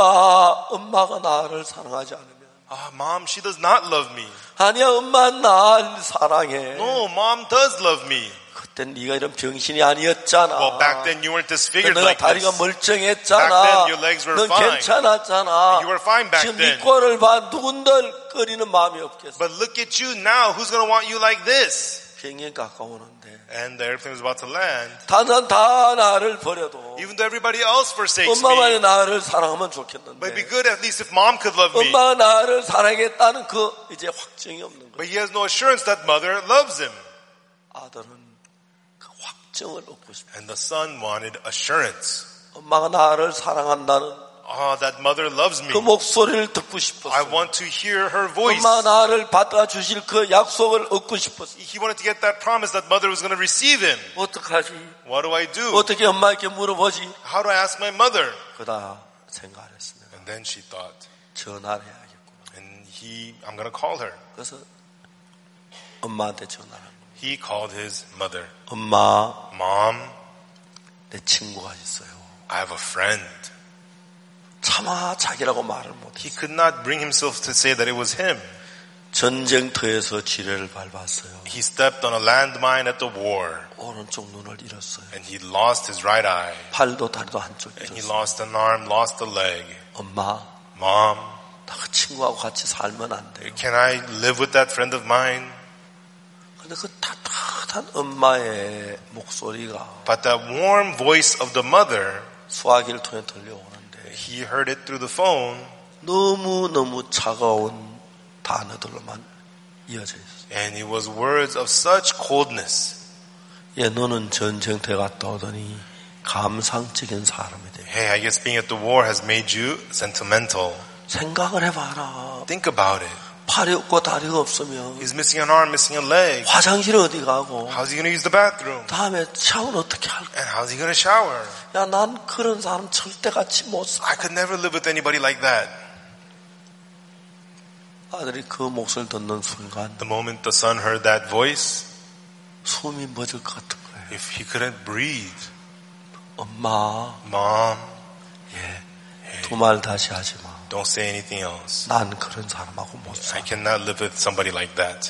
엄마가 나를 사랑하지 않으면
Mom, she does not love me.
아니야, 엄마 날 사랑해.
No, mom does love me.
그때 네가 이런 병신이 아니었잖아.
Well, back then you weren't disfigured
너가
like
다리가
this.
멀쩡했잖아.
Back then your legs were
넌
fine.
괜찮았잖아.
You were fine back
지금
then.
네 꼴을 봐 누군들거리는 마음이 없겠어.
But look at you now. Who's going to want you like this?
비행기 가까우는데
And the airplane was about to land.
다 나를 버려도
Even though everybody else forsakes
엄마만이
me,
나를 사랑하면
but it'd
좋겠는데
be good at least if mom could love me.
엄마가 나를 사랑했다는 그 이제 확증이 없는 거예요.
But he has no assurance that mother loves him.
아들은 그 확증을 얻고 싶어요.
And the son wanted assurance.
엄마가 나를 사랑한다는
That mother loves me.
그 목소리를 듣고
I
싶었어요.
want to hear her voice.
엄마가 나를 받아주실 그 약속을 얻고 싶었어요.
He wanted to get that promise that mother was going to receive him.
어떡하지?
What do I do?
어떻게 엄마에게 물어보지?
How do I ask my mother?
그다 생각을 했습니다.
And then she thought,
전화를 해야겠구나.
and I'm going to call her.
그래서 엄마한테 전화를 합니다.
He called his mother.
엄마,
Mom,
내 친구가 있어요.
I have a friend.
차마 자기라고 말을
He
못해.
could not bring himself to say that it was him.
전쟁터에서 지뢰를 밟았어요.
He stepped on a landmine at the war.
오른쪽 눈을 잃었어요.
And he lost his right eye.
팔도 다리도 한쪽
And he
잃었어요.
lost an arm, lost a leg.
엄마,
Mom,
나 그 친구하고 같이 살면 안 돼요.
can I live with that friend of mine?
근데 그 따뜻한 엄마의 목소리가
But that warm voice of the mother,
수화기를 통해 들려오는데
he heard it through the phone.
너무너무 차가운 단어들로만 이어져 있어요.
And it was words of such coldness.
예, 너는 전쟁터에 갔다 오더니 감상적인 사람이 돼.
Hey, I guess being at the war has made you sentimental.
생각을 해봐라.
Think about it.
팔이 없고 다리가 없으면
He's missing an arm, missing a leg.
화장실 어디 가고
How's he going to use the bathroom?
다음에 샤워는 어떻게 할까?
And how's he going to shower?
야, 난 그런 사람 절대 같이 못 사.
I could never live with anybody like that.
아들이 그 목소리를 듣는 순간
The moment the son heard that voice,
숨이 멎을 것 같은 거예요.
if he couldn't breathe,
엄마,
Mom,
두 말 다시 하지 마.
don't say anything else.
난 그런 사람하고 못 사.
I cannot live with somebody like that.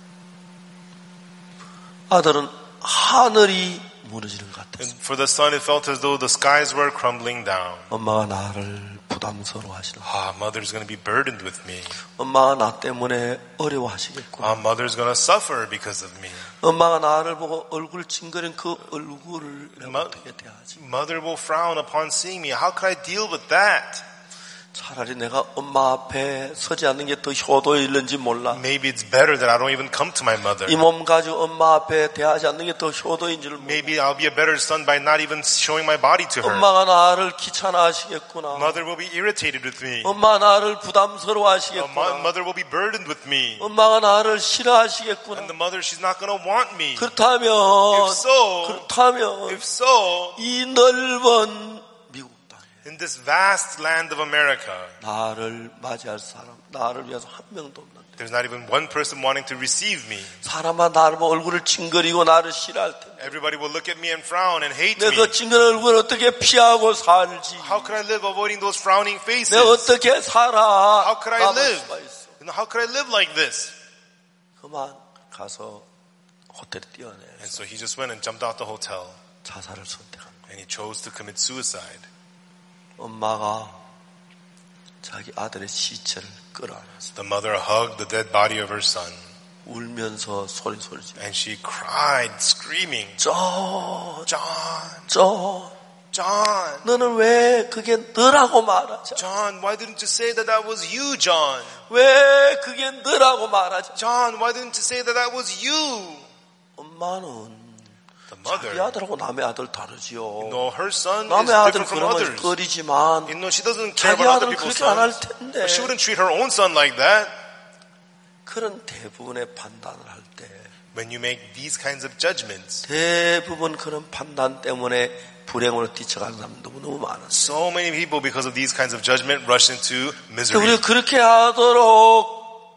아들은 하늘이 무너지는 것
And
같았어요.
for the son, it felt as though the skies were crumbling down.
엄마가 나를 부담스러워하시는 거예요.
Mother's going to be burdened with me.
엄마가 나 때문에 어려워하시겠구나.
Mother's going to suffer because of me.
엄마가 나를 보고 얼굴 찡그린 그 얼굴을 내가 어떻게 대하지?
Mother will frown upon seeing me. How could I deal with that?
차라리 내가 엄마 앞에 서지 않는 게 더 효도일는지 몰라.
Maybe it's better that I don't even come to my mother.
이 몸 가지고 엄마 앞에 대하지 않는 게 더 효도인 줄 몰라.
Maybe I'll be a better son by not even showing my body to her.
엄마가 나를 귀찮아하시겠구나.
Mother will be irritated with me.
엄마 나를 부담스러워하시겠구나.
Mother will be burdened with me.
엄마가 나를 싫어하시겠구나.
And the mother, she's not going to want me.
그렇다면
If so,
그렇다면
if so,
이 넓은 미국 땅에
in In this vast land of America,
나를 맞이할 사람, 나를 위해서 한 명도 없는데
there's not even one person wanting to receive me.
사람아 나를 보고 얼굴을 찡그리고 나를 싫어할 텐데
Everybody will look at me and frown and hate
내가
me.
그 찡그린 얼굴을 어떻게 피하고 살지?
How could I live avoiding those frowning faces?
내가 어떻게 살아?
How could I
남을
live?
수가 있어.
How could I live like this?
그만 가서 호텔에 뛰어내
And so he just went and jumped out the hotel
자살을 선택합니다.
and he chose to commit suicide.
엄마가 자기 아들의 시체를 끌어안았어.
The mother hugged the dead body of her son
울면서 소리 지르.
and she cried, screaming,
John,
John, John,
너는 왜 그게 너라고 말하지?
John, why didn't you say that that was you, John?
왜 그게 너라고 말하지?
John, why didn't you say that that was you?
엄마는
The
자기
mother,
아들하고 남의 아들 다르지요.
no, her son is
남의 아들
different from
그러면
others.
꺼리지만
She doesn't care
자기
about other
아들은
people's
그렇게 안 할
sons.
텐데.
But she wouldn't treat her own son like that.
그런 대부분의 판단을 할 때
When you make these kinds of judgments,
대부분 그런 판단 때문에 불행으로 뛰쳐가는 사람 너무너무 많았어요.
so many people, because of these kinds of judgment, rush into misery.
우리가 그렇게 하도록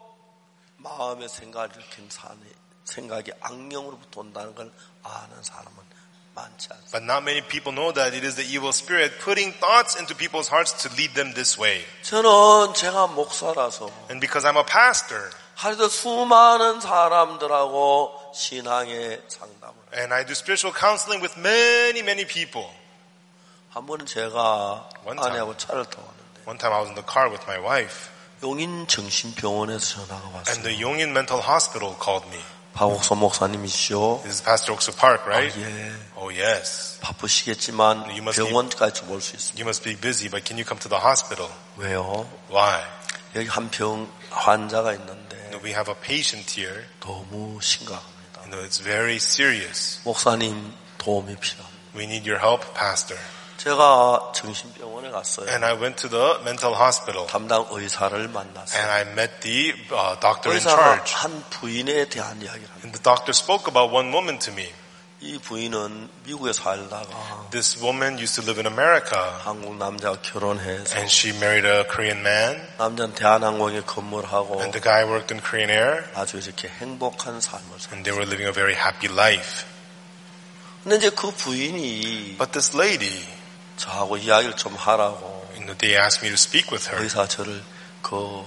마음의 생각을 일으킨 생각이 악령으로부터 온다는 걸 아는 사람은 많지 않습니다.
But not many people know that it is the evil spirit putting thoughts into people's hearts to lead them this way.
저는 제가 목사라서
And because I'm a pastor,
하루도 수많은 사람들하고 신앙의 상담을
and I do spiritual counseling with many, many people.
한 번은 제가
One time.
아내하고 차를 타고 왔는데
One time I was in the car with my wife,
용인 정신병원에서 전화가
and
왔어요.
the Yongin Mental Hospital called me.
박옥서 목사님이시죠?
This is Pastor Oksu Park, right?
예,
Oh, yes.
바쁘시겠지만
You must be-
병원까지 볼 수 있습니다.
You must be busy, but can you come to the hospital?
왜요?
Why?
여기 한 병 환자가 있는데
We have a patient here.
너무 심각합니다.
It's very serious.
목사님 도움이 필요합니다.
We need your help, Pastor.
제가 정신병원에 갔어요.
And I went to the mental hospital.
담당 의사를 만났어요.
And I met the doctor in
의사가
charge.
한 부인에 대한 이야기를 합니다.
And the doctor spoke about one woman to me.
이 부인은 미국에 살다가
This woman used to live in America.
한국 남자와 결혼해서
And she married a Korean man.
남자는 대한항공에 근무를 하고
And the guy worked in Korean Air.
아주 이렇게 행복한 삶을 살았어요.
And they were living a very happy life.
근데 이제 그 부인이
But this lady,
저하고 이야기를 좀 하라고
they asked me to speak with her.
의사 저를 그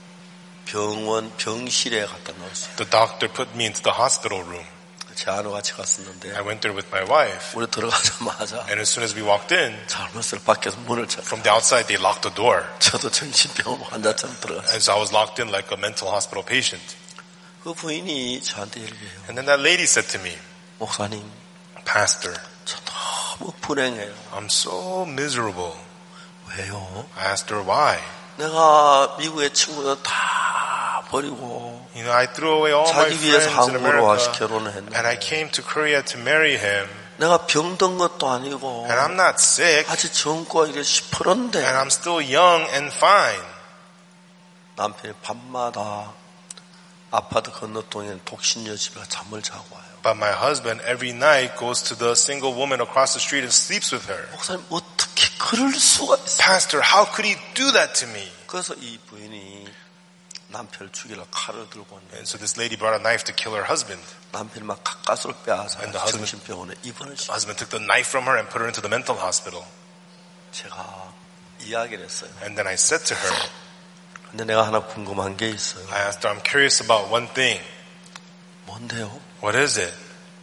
병실에 갖다 넣었어요.
The doctor put me into the hospital room.
제 아내와 같이 갔었는데
I went there with my wife.
우리 들어가자마자
And as soon as we walked in,
잘못을 밖에서 문을 쳤어요.
from the outside they locked the door.
저도 정신병원 환자처럼 들어갔어요.
And so I was locked in like a mental hospital patient.
그 부인이 저한테 얘기해요.
And then that lady said to me,
목사님,
Pastor,
저 너무 불행해요.
I'm so miserable.
왜요?
I asked her why.
내가 미국의 친구들 다 버리고
You know, I threw away all my
자기 위해서
friends in
한국으로 와서
America.
결혼을
And I
했는데
came to Korea to marry him.
내가 병든 것도 아니고
And I'm not sick.
아직 젊고 이게 시퍼런데
And I'm still young and fine.
남편이 밤마다 아파트 건너동에 독신녀 집에 잠을 자고 와요.
But my husband every night goes to the single woman across the street and sleeps with her.
목사님 어떻게 그럴 수가 있어요?
Pastor, how could he do that to me?
그래서 이 부인이 남편을 죽이려 칼을 들고 왔는데
And so this lady brought a knife to kill her husband.
남편이 막 가까스로 빼앗아
And the husband-
정신병원에 입원을
The
시켰어요.
husband took the knife from her and put her into the mental hospital.
제가 이야기를 했어요.
And then I said to her,
근데 내가 하나 궁금한 게 있어요.
I asked her, I'm curious about one thing.
뭔데요?
What is it?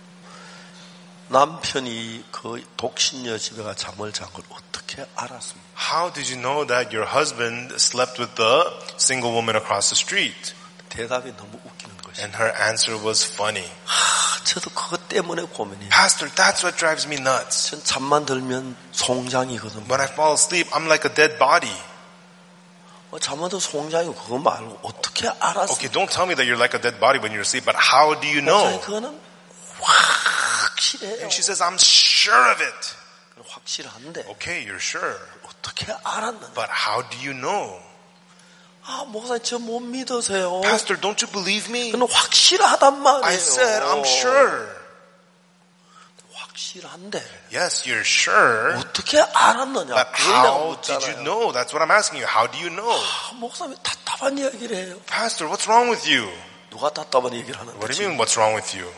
남편이 그 독신녀 집에 가 잠을 잔 걸 어떻게 알았습니까?
How did you know that your husband slept with the single woman across the street?
대답이 너무 웃기는 것이에요.
And her answer was funny.
저도 그것 때문에 고민해요.
Pastor, that's what drives me nuts.
전 잠만 들면 송장이거든요.
When I fall asleep, I'm like a dead body.
잠만 들 송장이고 그거 말고 어떻게 알았어요?
Okay, don't tell me that you're like a dead body when you're asleep, but how do you
목사님,
know?
그거는 확실해요.
And she says, I'm sure of it.
확실한데
Okay, you're sure.
어떻게 알았는데?
But how do you know?
아, 목사님 저 못 믿으세요.
Pastor, don't you believe me?
그건 확실하단 말이에요.
I said, I'm sure.
확실한데
Yes, you're sure.
어떻게 알았느냐?
But
그걸 내가
how did you
묻잖아요.
know? That's what I'm asking you. How do you know?
목사님 답답한 이야기를 해요.
Pastor, what's wrong with you?
누가 답답한 얘기를 하는데?
What do you mean, what's wrong with you?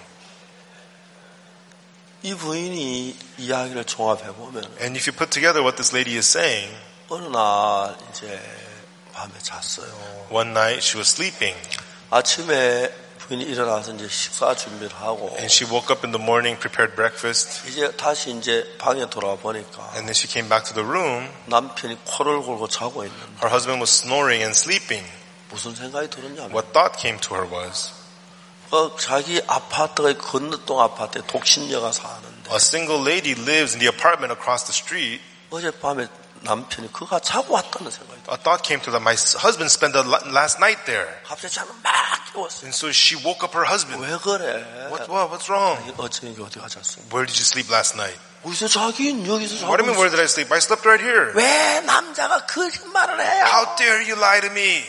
이 부인이 이야기를 종합해 보면
And if you put together what this lady is saying,
어느 날 이제 밤에 잤어요.
one night she was sleeping
아침에 부인이 일어나서 이제 식사 준비를 하고
and she woke up in the morning, prepared breakfast,
이제 다시 이제 방에 돌아와 보니까
and then she came back to the room.
남편이 코를 골고 자고 있는데
Her husband was snoring and sleeping.
무슨 생각이 들었냐면
What thought came to her was,
자기 아파트가 건너동 아파트에 독신녀가 사는데
a single lady lives in the apartment across the street.
어젯밤에 남편이 그가 자고 왔다는 생각이 들어요.
A thought came to them. My husband spent the last night there.
갑자기 자는 막 깨웠어요.
And so she woke up her husband.
왜 그래?
What's wrong?
어쩌니 어디 가셨어요?
Where did you sleep last night?
어디서 자긴 여기서
What do you mean,
자고
where did I sleep? I slept right here.
왜 남자가 거짓말을 해요?
How dare you lie to me?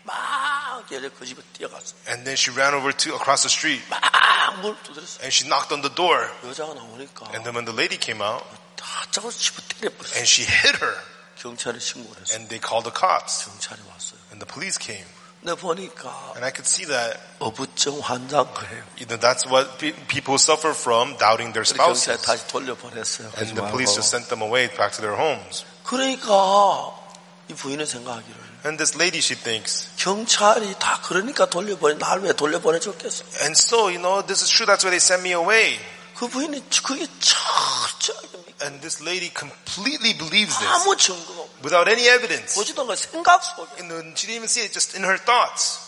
막 이제 그 집에 뛰어갔어요.
And then she ran over to across the street
막 물 두드렸어요.
and she knocked on the door.
여자가 나오니까
And then when the lady came out,
다짜고 집어 때려버렸어요.
and she hit her,
경찰에 신고를 했어요.
and they called the cops,
경찰이 왔어요.
and the police came.
근데 보니까
And I could see that
어부증 환자인 거예요.
that's what people suffer from, doubting their
경찰에
spouses.
다시 돌려보냈어요.
And the police just sent them away back to their homes.
그러니까 이 부인은 생각하기를
And this lady, she thinks,
경찰이 다 그러니까 날 왜 돌려보내줬겠어?
and so, this is true, that's why they sent me away.
그 부인이 그게 철저하게 믿고
And this lady completely believes this,
아무 증거가 없고
without any evidence.
보지도 않은 생각 속에
She didn't even see it, just in her thoughts.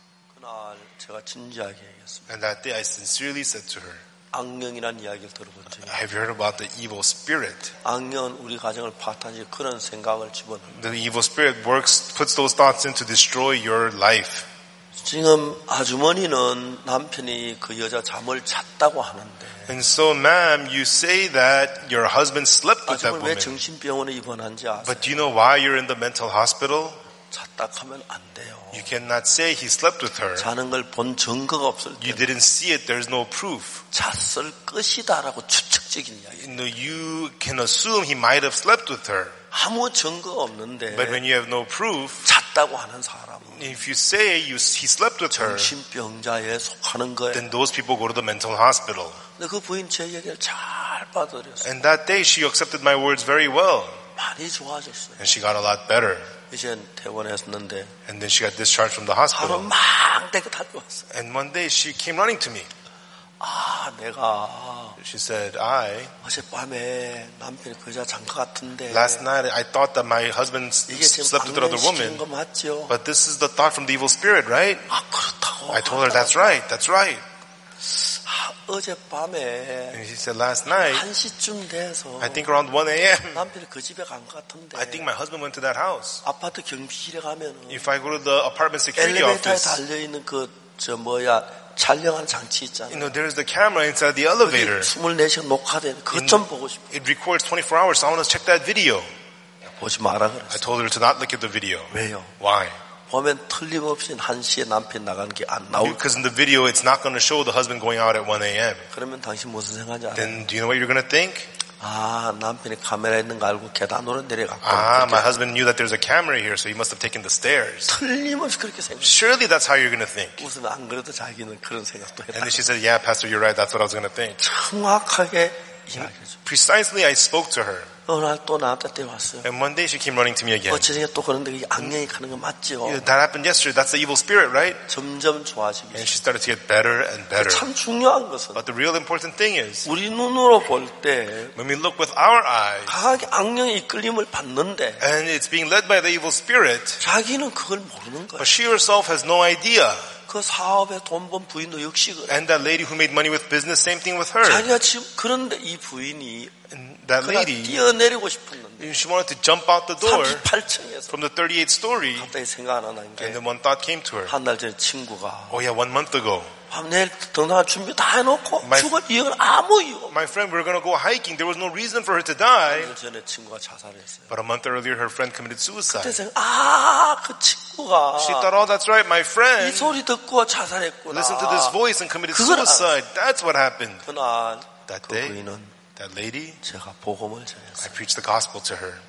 그날 제가 진지하게 얘기했습니다.
And that day I sincerely said to her,
악령이란 이야기를 들어본 적이
have you heard about the evil spirit?
악령은 우리 가정을 파탄시 그런 생각을 집어넣는
The evil spirit puts those thoughts in to destroy your life.
지금 아주머니는 남편이 그 여자 잠을 잤다고 하는데
And so, ma'am, you say that your husband slept with that
아주머니 왜
woman.
정신병원에 입원한지 아세요?
But do you know why you're in the mental hospital?
잤다 하면 안 돼요.
You cannot say he slept with her.
자는 걸 본 증거가 없을
You
때
didn't see it, there's no proof.
잤을 것이다라고 추측적인 이야기.
You can assume he might have slept with her.
아무 증거가 없는데
But when you have no proof,
잤다고 하는 사람은
if you say he slept with her,
정신병자에 속하는 거예요.
then those people go to the mental hospital.
근데 그 부인 제 얘기를 잘 받아들였어요.
And that day she accepted my words very well.
많이 좋아졌어요.
And she got a lot better.
이젠 퇴원했는데
And then she got discharged from the
하루
hospital.
막 내가 달려왔어요.
And one day she came running to me.
내가
She said,
어젯밤에 남편이 그 여자 잔 것 같은데
last night I thought that my husband
이게 지금
slept with another
악령시키는
woman.
거 맞죠?
But this is the thought from the evil spirit, right?
그렇다고.
I told her, that's right, that's right.
어젯밤에
And she said, last night,
1시쯤 돼서
I think around 1 a.m.,
남편이 그 집에 간 것 같은데
I think my husband went to that house.
아파트 경비실에 가면은
If I go to the apartment security
엘리베이터에
office,
달려있는 촬영하는 장치 있잖아요.
there's the camera inside the elevator.
24시간 녹화된 그것 좀 보고 싶어.
It records 24 hours, so I want to check that video.
보지 마라
I
그랬어.
told her to not look at the video.
왜요?
Why?
보면 틀림없이 1시에 남편 나가는 게 안 나올 거야.
Because in the video, it's not going to show the husband going out at 1 a.m.
그러면 당신 무슨 생각인지 알아요?
Then do you know what you're going to think?
남편이 카메라 있는 거 알고 계단으로 내려갔고.
My husband knew that there's a camera here, so he must have taken the stairs.
틀림없이 그렇게 생각해.
Surely that's how you're going to think.
웃으면 안 그래도 자기는 그런 생각도
And
했다.
then she said, yeah, Pastor, you're right. That's what I was going to think.
정확하게 이야기해줘.
Precisely, I spoke to her.
어느 날 또 나한테 때왔어요.
And one day she came running to me again.
어쩌니까 또 그런데 이 악령이 가는 거 맞죠?
That happened yesterday. That's the evil spirit, right?
점점 좋아지기
And
시작.
she started to get better and better.
참 중요한 것은
But the real important thing is,
우리 눈으로 볼 때
when we look with our eyes,
강하게 악령의 이끌림을 받는데
and it's being led by the evil spirit,
자기는 그걸 모르는 거예요.
but she herself has no idea.
그 사업에 돈 번 부인도 역시 그래.
And that lady who made money with business, same thing with her.
자기가 지금 그런데 이 부인이
And that
그냥
lady,
뛰어내리고 싶었는데
she wanted to jump out the door
38층에서
from the 38th story.
갑자기 생각 안 하는 게
And then one thought came to her.
한 달 전에 친구가
Oh yeah, 1 month ago,
내일 등산할 준비 다 해놓고
My-
죽을 이유는 아무 이유 없어.
my friend, we were going to go hiking. There was no reason for her to die.
한 달 전에 친구가 자살했어요.
But a month earlier, her friend committed suicide.
그래서 그 친구가
She thought, oh, that's right, my
이
friend
소리 듣고 자살했구나.
listened to this voice and committed
그걸
suicide. That's what happened.
그날
That
그
day,
부인은
That lady,
제가 복음을
I
전했어요.
preached the gospel to her.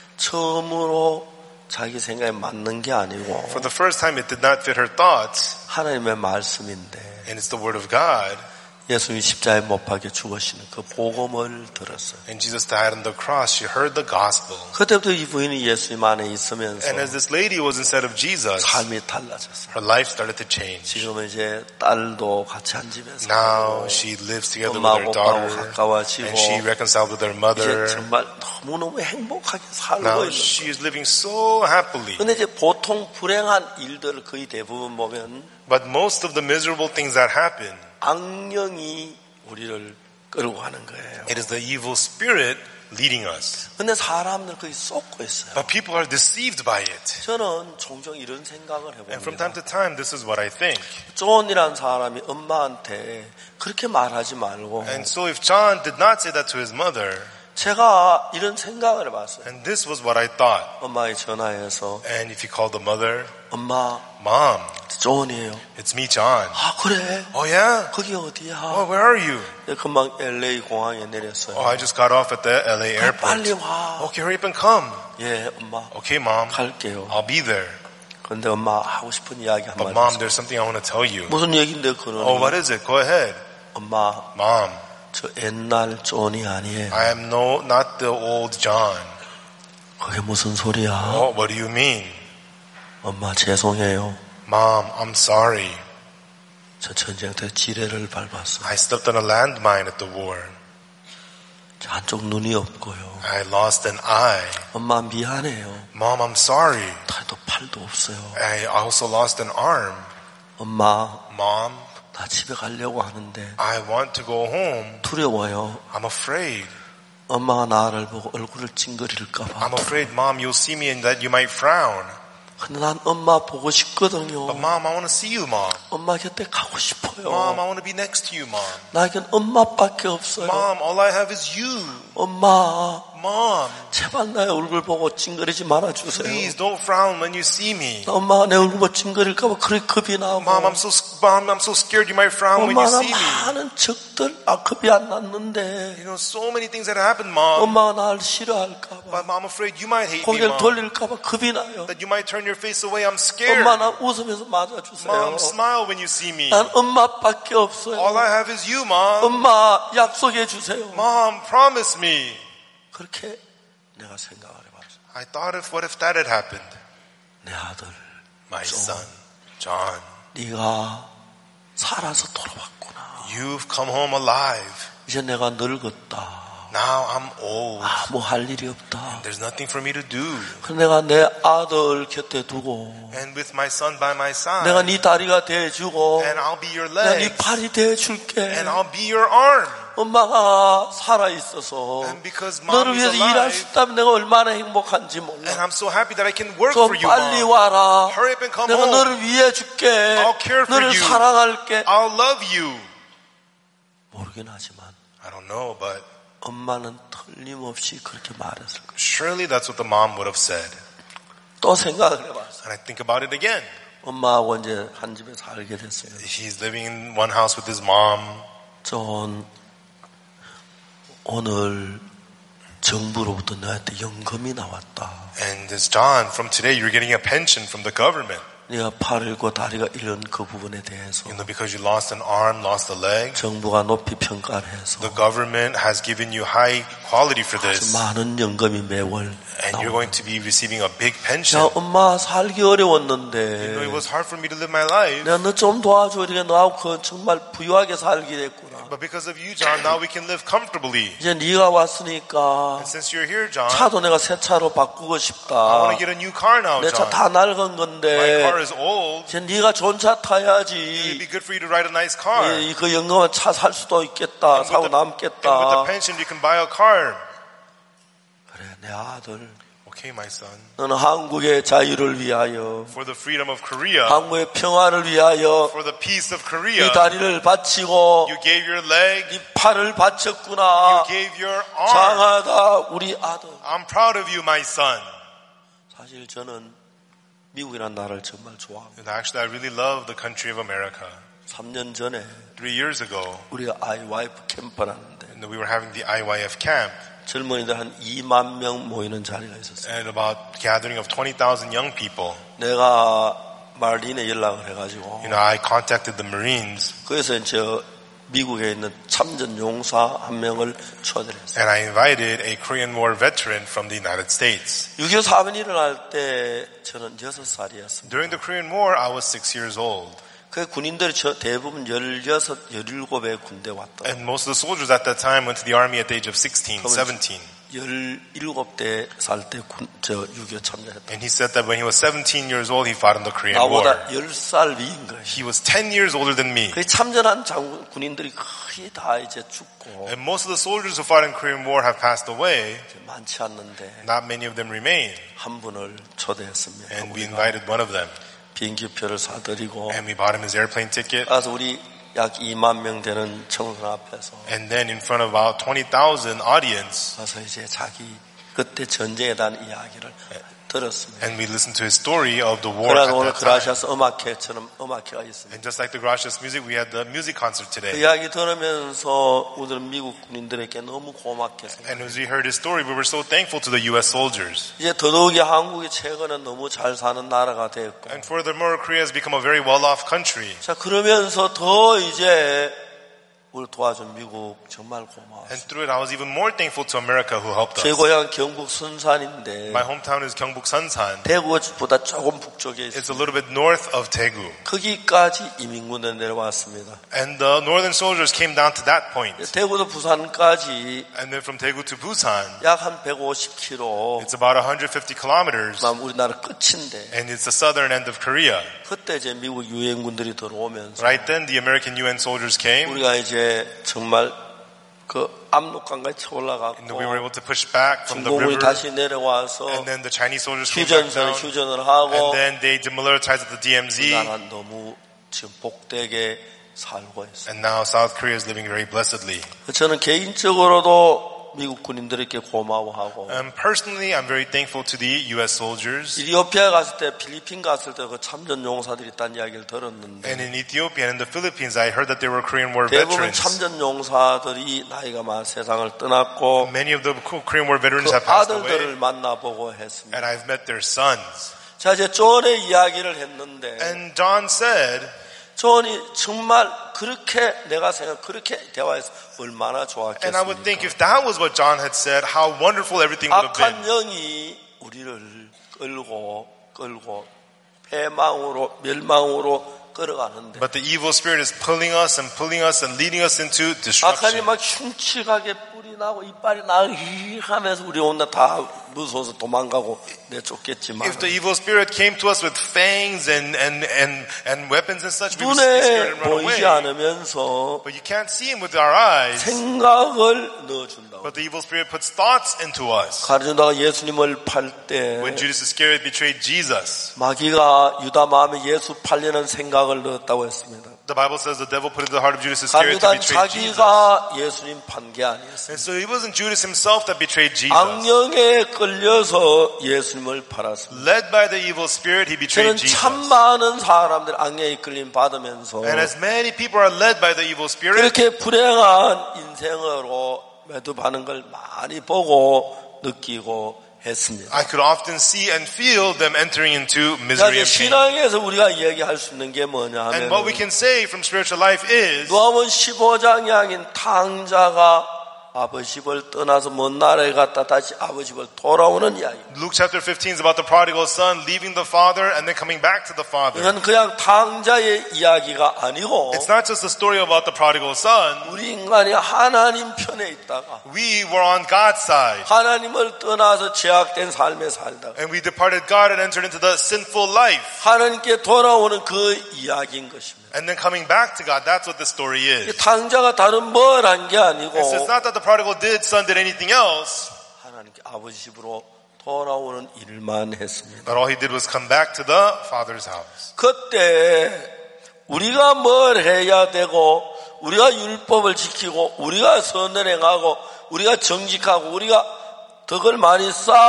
처음으로 자기 생각에 맞는 게 아니고
For the first time, it did not fit her thoughts,
하나님의 말씀인데
and it's the word of God.
예수님이 십자가에 못 박혀 죽으시는 그 복음을 들었어요.
And Jesus died on the cross. She heard the gospel.
그때부터 이 부인이 예수님 안에 있으면서
And as this lady was inside of Jesus,
삶이 달라졌어요.
her life started to change.
지금은 이제 딸도 같이 한 집에
Now
살고
she lives together with
엄마하고
her daughter,
오빠하고 가까워지고
and she reconciled with her mother.
이제 정말 너무너무 행복하게 살고
Now
있는
she is living so happily.
근데 이제 보통 불행한 일들 거의 대부분 보면
But most of the miserable things that happen,
악령이 우리를 끌고 가는 거예요.
it is the evil spirit leading us.
근데 사람들 거의 쏟고 있어요.
But people are deceived by it.
저는 종종 이런 생각을
And from time
해봅니다.
to time, this is what I think.
존이라는 사람이 엄마한테 그렇게 말하지 말고
And so if John did not say that to his mother,
제가 이런 생각을 해봤어요.
and this was what I thought,
엄마에 전화해서
and if he called the mother,
엄마
Mom,
존이에요.
it's me, John.
아 그래?
Oh yeah?
거기 어디야?
Oh, where are you?
금방 LA 공항에 내렸어요.
Oh, I just got off at the LA
빨리
airport.
와.
Okay, hurry up and come.
예, 엄마
Okay, Mom,
갈게요.
I'll be there.
근데 엄마 하고 싶은 이야기
But
한마디
Mom,
있어요.
there's something I want to tell you.
무슨 얘긴데 그는?
Oh, what is it? Go ahead.
엄마
Mom,
저 옛날 존이 아니에요.
I am not the old John.
그게 무슨 소리야?
Oh, what do you mean?
엄마 죄송해요.
Mom, I'm sorry.
저 전쟁 때 지뢰를 밟았어요.
I stepped on a landmine at the war.
저 한쪽 눈이 없고요.
I lost an eye.
엄마 미안해요.
Mom, I'm sorry.
다리도 팔도 없어요.
I also lost an arm.
엄마
Mom,
나 집에 가려고 하는데
I want to go home.
두려워요.
I'm afraid.
엄마가 나를 보고 얼굴을 찡그릴까 봐.
I'm afraid, Mom, you'll see me and that you might frown.
근데 난 엄마 보고 싶거든요.
But Mom, I want to see you, Mom.
엄마 곁에 가고 싶어요.
Mom, I want to be next to you, Mom.
나에겐 엄마밖에 없어요.
Mom, all I have is you.
엄마
Mom,
제발 나의 얼굴 보고 찡그리지 말아주세요.
please don't frown when you see me.
엄마가 내 얼굴 보고 찡그릴까 봐 그렇게 겁이 나고.
Mom, I'm so scared you might frown when you
엄마가
see me.
많은 적들 겁이 안 났는데
You know, so many things that happen, Mom.
엄마가 나를 싫어할까 봐.
But Mom, I'm afraid you might hate me,
고개를
Mom.
돌릴까 봐 겁이 나요.
That you might turn your face away. I'm scared.
엄마 나 웃으면서 맞아주세요.
Mom, smile when you see me.
난 엄마밖에 없어요.
All I have is you, Mom.
엄마 약속해 주세요.
Mom, promise me.
그렇게 내가 생각을 해봤어요.
I thought what if that had happened?
내 아들
My
John.
son, John,
네가 살아서 돌아왔구나.
you've come home alive.
이제 내가 늙었다.
Now I'm old.
아무 할 일이 없다.
There's nothing for me to do.
그래서 내가 내 아들 곁에 두고
And with my son by my side,
내가 네 다리가 돼주고
and I'll be your
내가 네
leg,
팔이 돼줄게.
and I'll be your arm.
엄마가 살아있어서
And because
너를
mom is
위해서 일할 수
alive,
있다면 내가 얼마나 행복한지
and
몰라.
I'm so happy that I can work
좀
for you,
빨리
Mom.
와라.
Hurry up and come
내가
home.
너를 위해 줄게.
I'll care for
너를
you.
사랑할게.
I'll love you.
모르긴 하지만
I don't know, but
엄마는 틀림없이 그렇게 말했을 거예요.
surely that's what the mom would have said.
또 생각을 해봤어요.
And I think about it again.
엄마하고 이제 한 집에 살게 됐어요.
He's living in one house with his mom.
전 오늘 정부로부터 너한테 연금이 나왔다.
And this John, from today you're getting a pension from the government.
네가 팔을 잃고 다리가 잃은 그 부분에 대해서
You know, because you lost an arm, lost a leg,
정부가 높이 평가를 해서
the government has given you high quality for
아주
this.
많은 연금이 매월
And you're
나옵니다.
going to be receiving a big
야,
pension.
엄마 살기
You know,
어려웠는데
it was hard for me to live my life.
내가 너 좀 도와줘. 이렇게 너하고 그 정말 부유하게 살게 됐구나.
But because of you, John, now we can live comfortably.
이제 네가 왔으니까
And since you're here, John,
차도 내가 새 차로 바꾸고
I
싶다.
want to get a new car now,
내 차
John.
다 낡은
My
건데
car is old.
이제 네가 좋은 차
It'd
타야지.
be good for you to ride a nice car.
그 연금은 차 살 수도 있겠다.
And
사고
with the
남겠다.
pension, you can buy a car.
그래, 내 아들.
Okay, my son.
너는 한국의 자유를 위하여,
For the freedom of Korea,
한국의 평화를 위하여
for the peace of Korea,
네 다리를 바치고
you gave your leg,
네 팔을
you
바쳤구나.
gave your arm.
장하다 우리 아들.
I'm proud of you, my son.
사실 저는 미국이라는 나라를 정말 좋아합니다.
And actually, I really love the country of America.
3년 전에
3 years ago,
우리가 아이 와이프 캠프를 하는데
And we were having the IYF camp.
젊은이들 한 2만 명 모이는 자리가 있었어요.
And about gathering of 20,000 young people.
내가 마린에 연락을 해가지고
I contacted the Marines.
그래서 저 미국에 있는 참전 용사 한 명을 초대를 했어요.
And I invited a Korean War veteran from the United States.
6.25 사변이 일어날 때 저는 6살이었습니다.
During the Korean War, I was 6 years old.
그 군인들이 대부분 16, 17에 군대 왔다.
And most of the soldiers at that time went to the army at the age of 16, 17.
17대 살 때 6.25 참전했다.
And he said that when he was 17 years old, he fought in the Korean
나보다
War.
10살 위인 거예요.
He was 10 years older than me.
그 참전한 군인들이 거의 다 이제 죽고
And most of the soldiers who fought in Korean War have passed away.
많지 않는데
Not many of them remain.
한 분을 초대했습니다.
And we invited one of them.
비행기표를 사드리고
And we bought him his airplane ticket.
그래서 우리 약 2만 명 되는 청소 앞에서
And then in front of about 20,000 audience,
가서 이제 자기 그때 전쟁에 대한 이야기를 들었습니다.
and we listened to his story of the war
그래서
at
오늘
that time.
그라시아스 음악회처럼 음악회가 있습니다.
And just like the Gracias music, we had the music concert
그
today.
이야기 들으면서 우리는 미국 군인들에게 너무 고맙게 생각합니다.
And as we heard his story, we were so thankful to the U.S. soldiers.
이제 더더욱이 한국이 최근에 너무 잘 사는 나라가 됐고
And furthermore, Korea has become a very well-off country.
자 그러면서 더 이제 우리 도와준 미국 정말 고마워요.
And through it, I was even more thankful to America who helped
제
us.
고향 경북 순산인데
My hometown is Gyeongbuk Sunsan.
대구보다 조금 북쪽에 있어요.
It's a little bit north of Daegu.
거기까지 이민군에 내려왔습니다.
And the northern soldiers came down to that point.
대구도 부산까지
And then from Daegu to Busan,
약 한 150km
it's about 150 kilometers.
우리나라 끝인데
And it's the southern end of Korea.
그때 이제 미국 유엔군들이 들어오면서
Right then, the American UN soldiers came.
우리가 이제 정말 그 압록강까지 쳐올라가고
And we were able to push back from the
중공군이
river.
다시 내려와서
And then the Chinese soldiers came back down.
휴전을 하고
And then they demilitarized the DMZ.
나라 너무 지금 복되게 살고 있어요.
And now South Korea is living very blessedly.
저는 개인적으로도 미국 군인들에게 고마워하고
Personally, I'm very thankful to the U.S. soldiers.
이티오피아 갔을 때 필리핀 갔을 때 그 참전 용사들이 있다는 이야기를 들었는데
And in Ethiopia and in the Philippines, I heard that there were Korean War
대부분
veterans.
참전 용사들이 나이가 많아 세상을 떠났고
Many of the Korean War veterans
그
have passed away.
아들들을 만나보고 했습니다.
And I've met their sons.
자 이제 존의 이야기를 했는데
And John said,
존이 정말 그렇게 내가 그렇게 대화해서 얼마나
and I would think
좋았겠습니까?
if that was what John had said, how wonderful everything would have been.
악한 영이 우리를 끌고 패망으로 멸망으로 끌어가는데
But the evil spirit is pulling us and leading us into
악한이
destruction.
막 흉측하게 뿔이 나고 이빨이 나고 하면서 우리 온다 다 무서워서 도망가고 내쫓겠지만
If the evil spirit came to us with fangs and weapons and such, we would be scared
눈에
and run away.
보이지 않으면서
But you can't see him with our eyes.
생각을 넣어준다고.
But the evil spirit puts thoughts into us.
가르준다가 예수님을 팔 때
When Judas Iscariot betrayed Jesus,
마귀가 유다 마음에 예수 팔려는 생각을 넣었다고 했습니다.
the Bible says the devil put into the heart of Judas Iscariot to
가르단
betray Jesus.
자기가 예수님 판 게 아니었어요.
And so it wasn't Judas himself that betrayed Jesus.
악령에 끌려서 예수님을 팔았습니다.
Led by the evil spirit, he betrayed
저는
Jesus.
참 많은 사람들 악령에 끌림 받으면서
And as many people are led by the evil spirit,
그렇게 불행한 인생으로 매듭하는 걸 많이 보고 느끼고 했습니다.
I could often see and feel them entering into misery and pain.
신앙에서 우리가 얘기할 수 있는 게 뭐냐
And what we
하면
can say from spiritual life is,
누가복음 15장 이야기인 탕자가 아버지 집을 떠나서 먼 나라에 갔다 다시 아버지 집을 돌아오는 이야기.
Luke chapter 15 is about the prodigal son leaving the father and then coming back to the father.
이건 그냥 탕자의 이야기가 아니고
It's not just a story about the prodigal son.
우리 인간이 하나님 편에 있다가
We were on God's side.
하나님을 떠나서 죄악된 삶에 살다가
And we departed God and entered into the sinful life.
하나님께 돌아오는 그 이야기인 것입니다.
And then coming back to God, that's what the story is.
탕자가 다른 뭘 한 게 아니고
It's not that the prodigal son did anything else,
하나님께 아버지 집으로 돌아오는 일만 했습니다.
but all he did was come back to the father's house.
그때 우리가 뭘 해야 되고 우리가 율법을 지키고 우리가 선을 행하고 우리가 정직하고 우리가 덕을 많이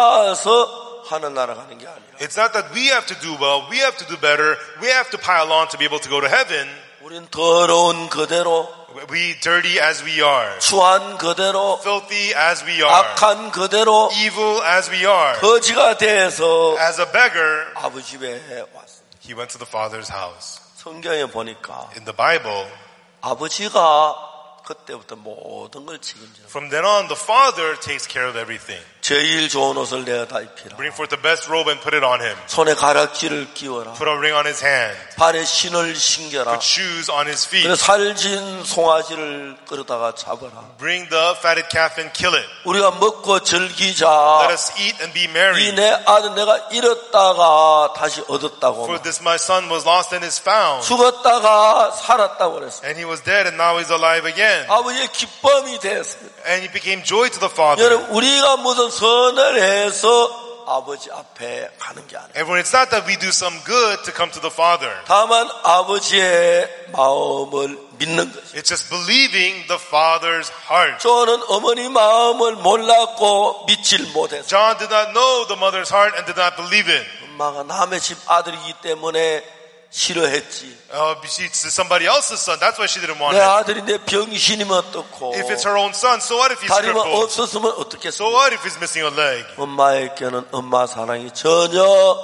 쌓아서 하늘나라 가는 게 아니라
It's not that we have to do well, we have to do better, we have to pile on to be able to go to heaven.
우린 더러운 그대로
We dirty as we are.
추한 그대로,
Filthy as we are.
악한 그대로,
Evil as we are.
거지가 돼서
As a beggar,
아버지 집에 왔습니다.
he went to the father's house.
성경에 보니까
In the Bible,
아버지가 그때부터 모든 걸 책임져요.
from then on, the father takes care of everything.
제일 좋은 옷을 내어다 입히라.
Bring forth the best robe and put it on him.
손에 가락지를 끼워라.
Put a ring on his hand.
발에 신을 신겨라.
Put shoes on his feet.
그래서 살진 송아지를 끌어다가 잡아라.
Bring the fatted calf and kill it.
우리가 먹고 즐기자.
Let us eat and be merry.
이 내 아들 내가 잃었다가 다시 얻었다고.
For this my son was lost and is found.
죽었다가 살았다고 그랬어요.
And he was dead and now he's alive again.
아버지의 기쁨이 됐습니다.
And he became joy to the father.
여러분 우리가 무슨 선을 해서 아버지 앞에 가는 게 아니에요.
Everyone, it's not that we do some good to come to the father.
다만 아버지의 마음을 믿는 것이죠.
It's just believing the father's heart.
저는 어머니 마음을 몰랐고 믿질 못했어요.
John did not know the mother's heart and did not believe it.
엄마가 남의 집 아들이기 때문에 싫어했지.
She's somebody else's son. That's why she didn't want
내
it.
아들이 내 병신이면 어떻고.
If it's her own son, so what if he's
다리만
crippled?
없었으면
So
어떻겠습니까?
what if he's missing a leg?
엄마에게는 엄마 사랑이 전혀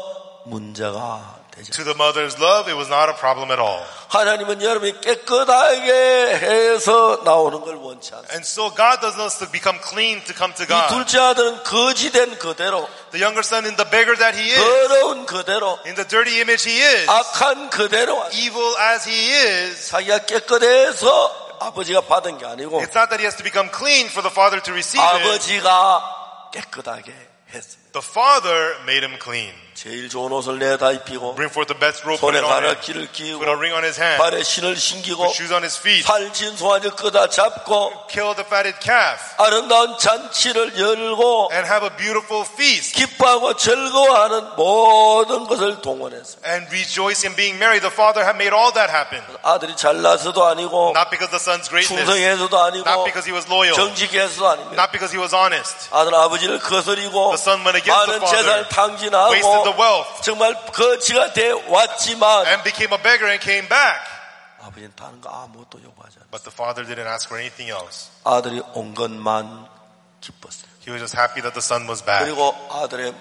문제가 되지
To the mother's love, it was not a problem at all.
하나님은 여러분이 깨끗하게 해서 나오는 걸 원치 않습니다.
And so God doesn't want us to become clean to come to
이
God.
둘째 아들은 거지된 그대로,
The younger son, in the beggar that he is,
더러운 그대로,
in the dirty image he is,
악한 그대로
evil as he is,
자기가 깨끗해서 아버지가 받은 게 아니고
it's not that he has to become clean for the father to receive it.
아버지가 깨끗하게 했습니다.
The father made him clean.
제일 좋은 옷을 내다 입히고
Bring forth the best robe, put
손에
it on him.
가락지를 끼우고
Put a ring on his hand.
발에 신을 신기고
Put shoes on his feet.
살진 송아지 끄다 잡고
Kill the fatted calf.
아름다운 잔치를 열고
And have a beautiful feast.
기뻐하고 즐거워하는 모든 것을 동원했습니다.
And rejoice in being merry. The father had made all that happen.
아들이 잘나서도 아니고
Not because the son's greatness.
충성해서도 아니고
Not because he was loyal.
정직해서도 아닙니다.
Not because he was honest.
아들 아버지를 거스리고
The son went against the
많은 재산을
father.
탕진하고
Wasted the wealth.
정말 거지가 돼 왔지만
And became a beggar and came back.
아버지는 다른 거 아무것도 요구하지 않았어요.
But the father didn't ask for anything else.
아들이 온 것만 기뻤어요.
He was just happy that the son was back.
그리고 아들의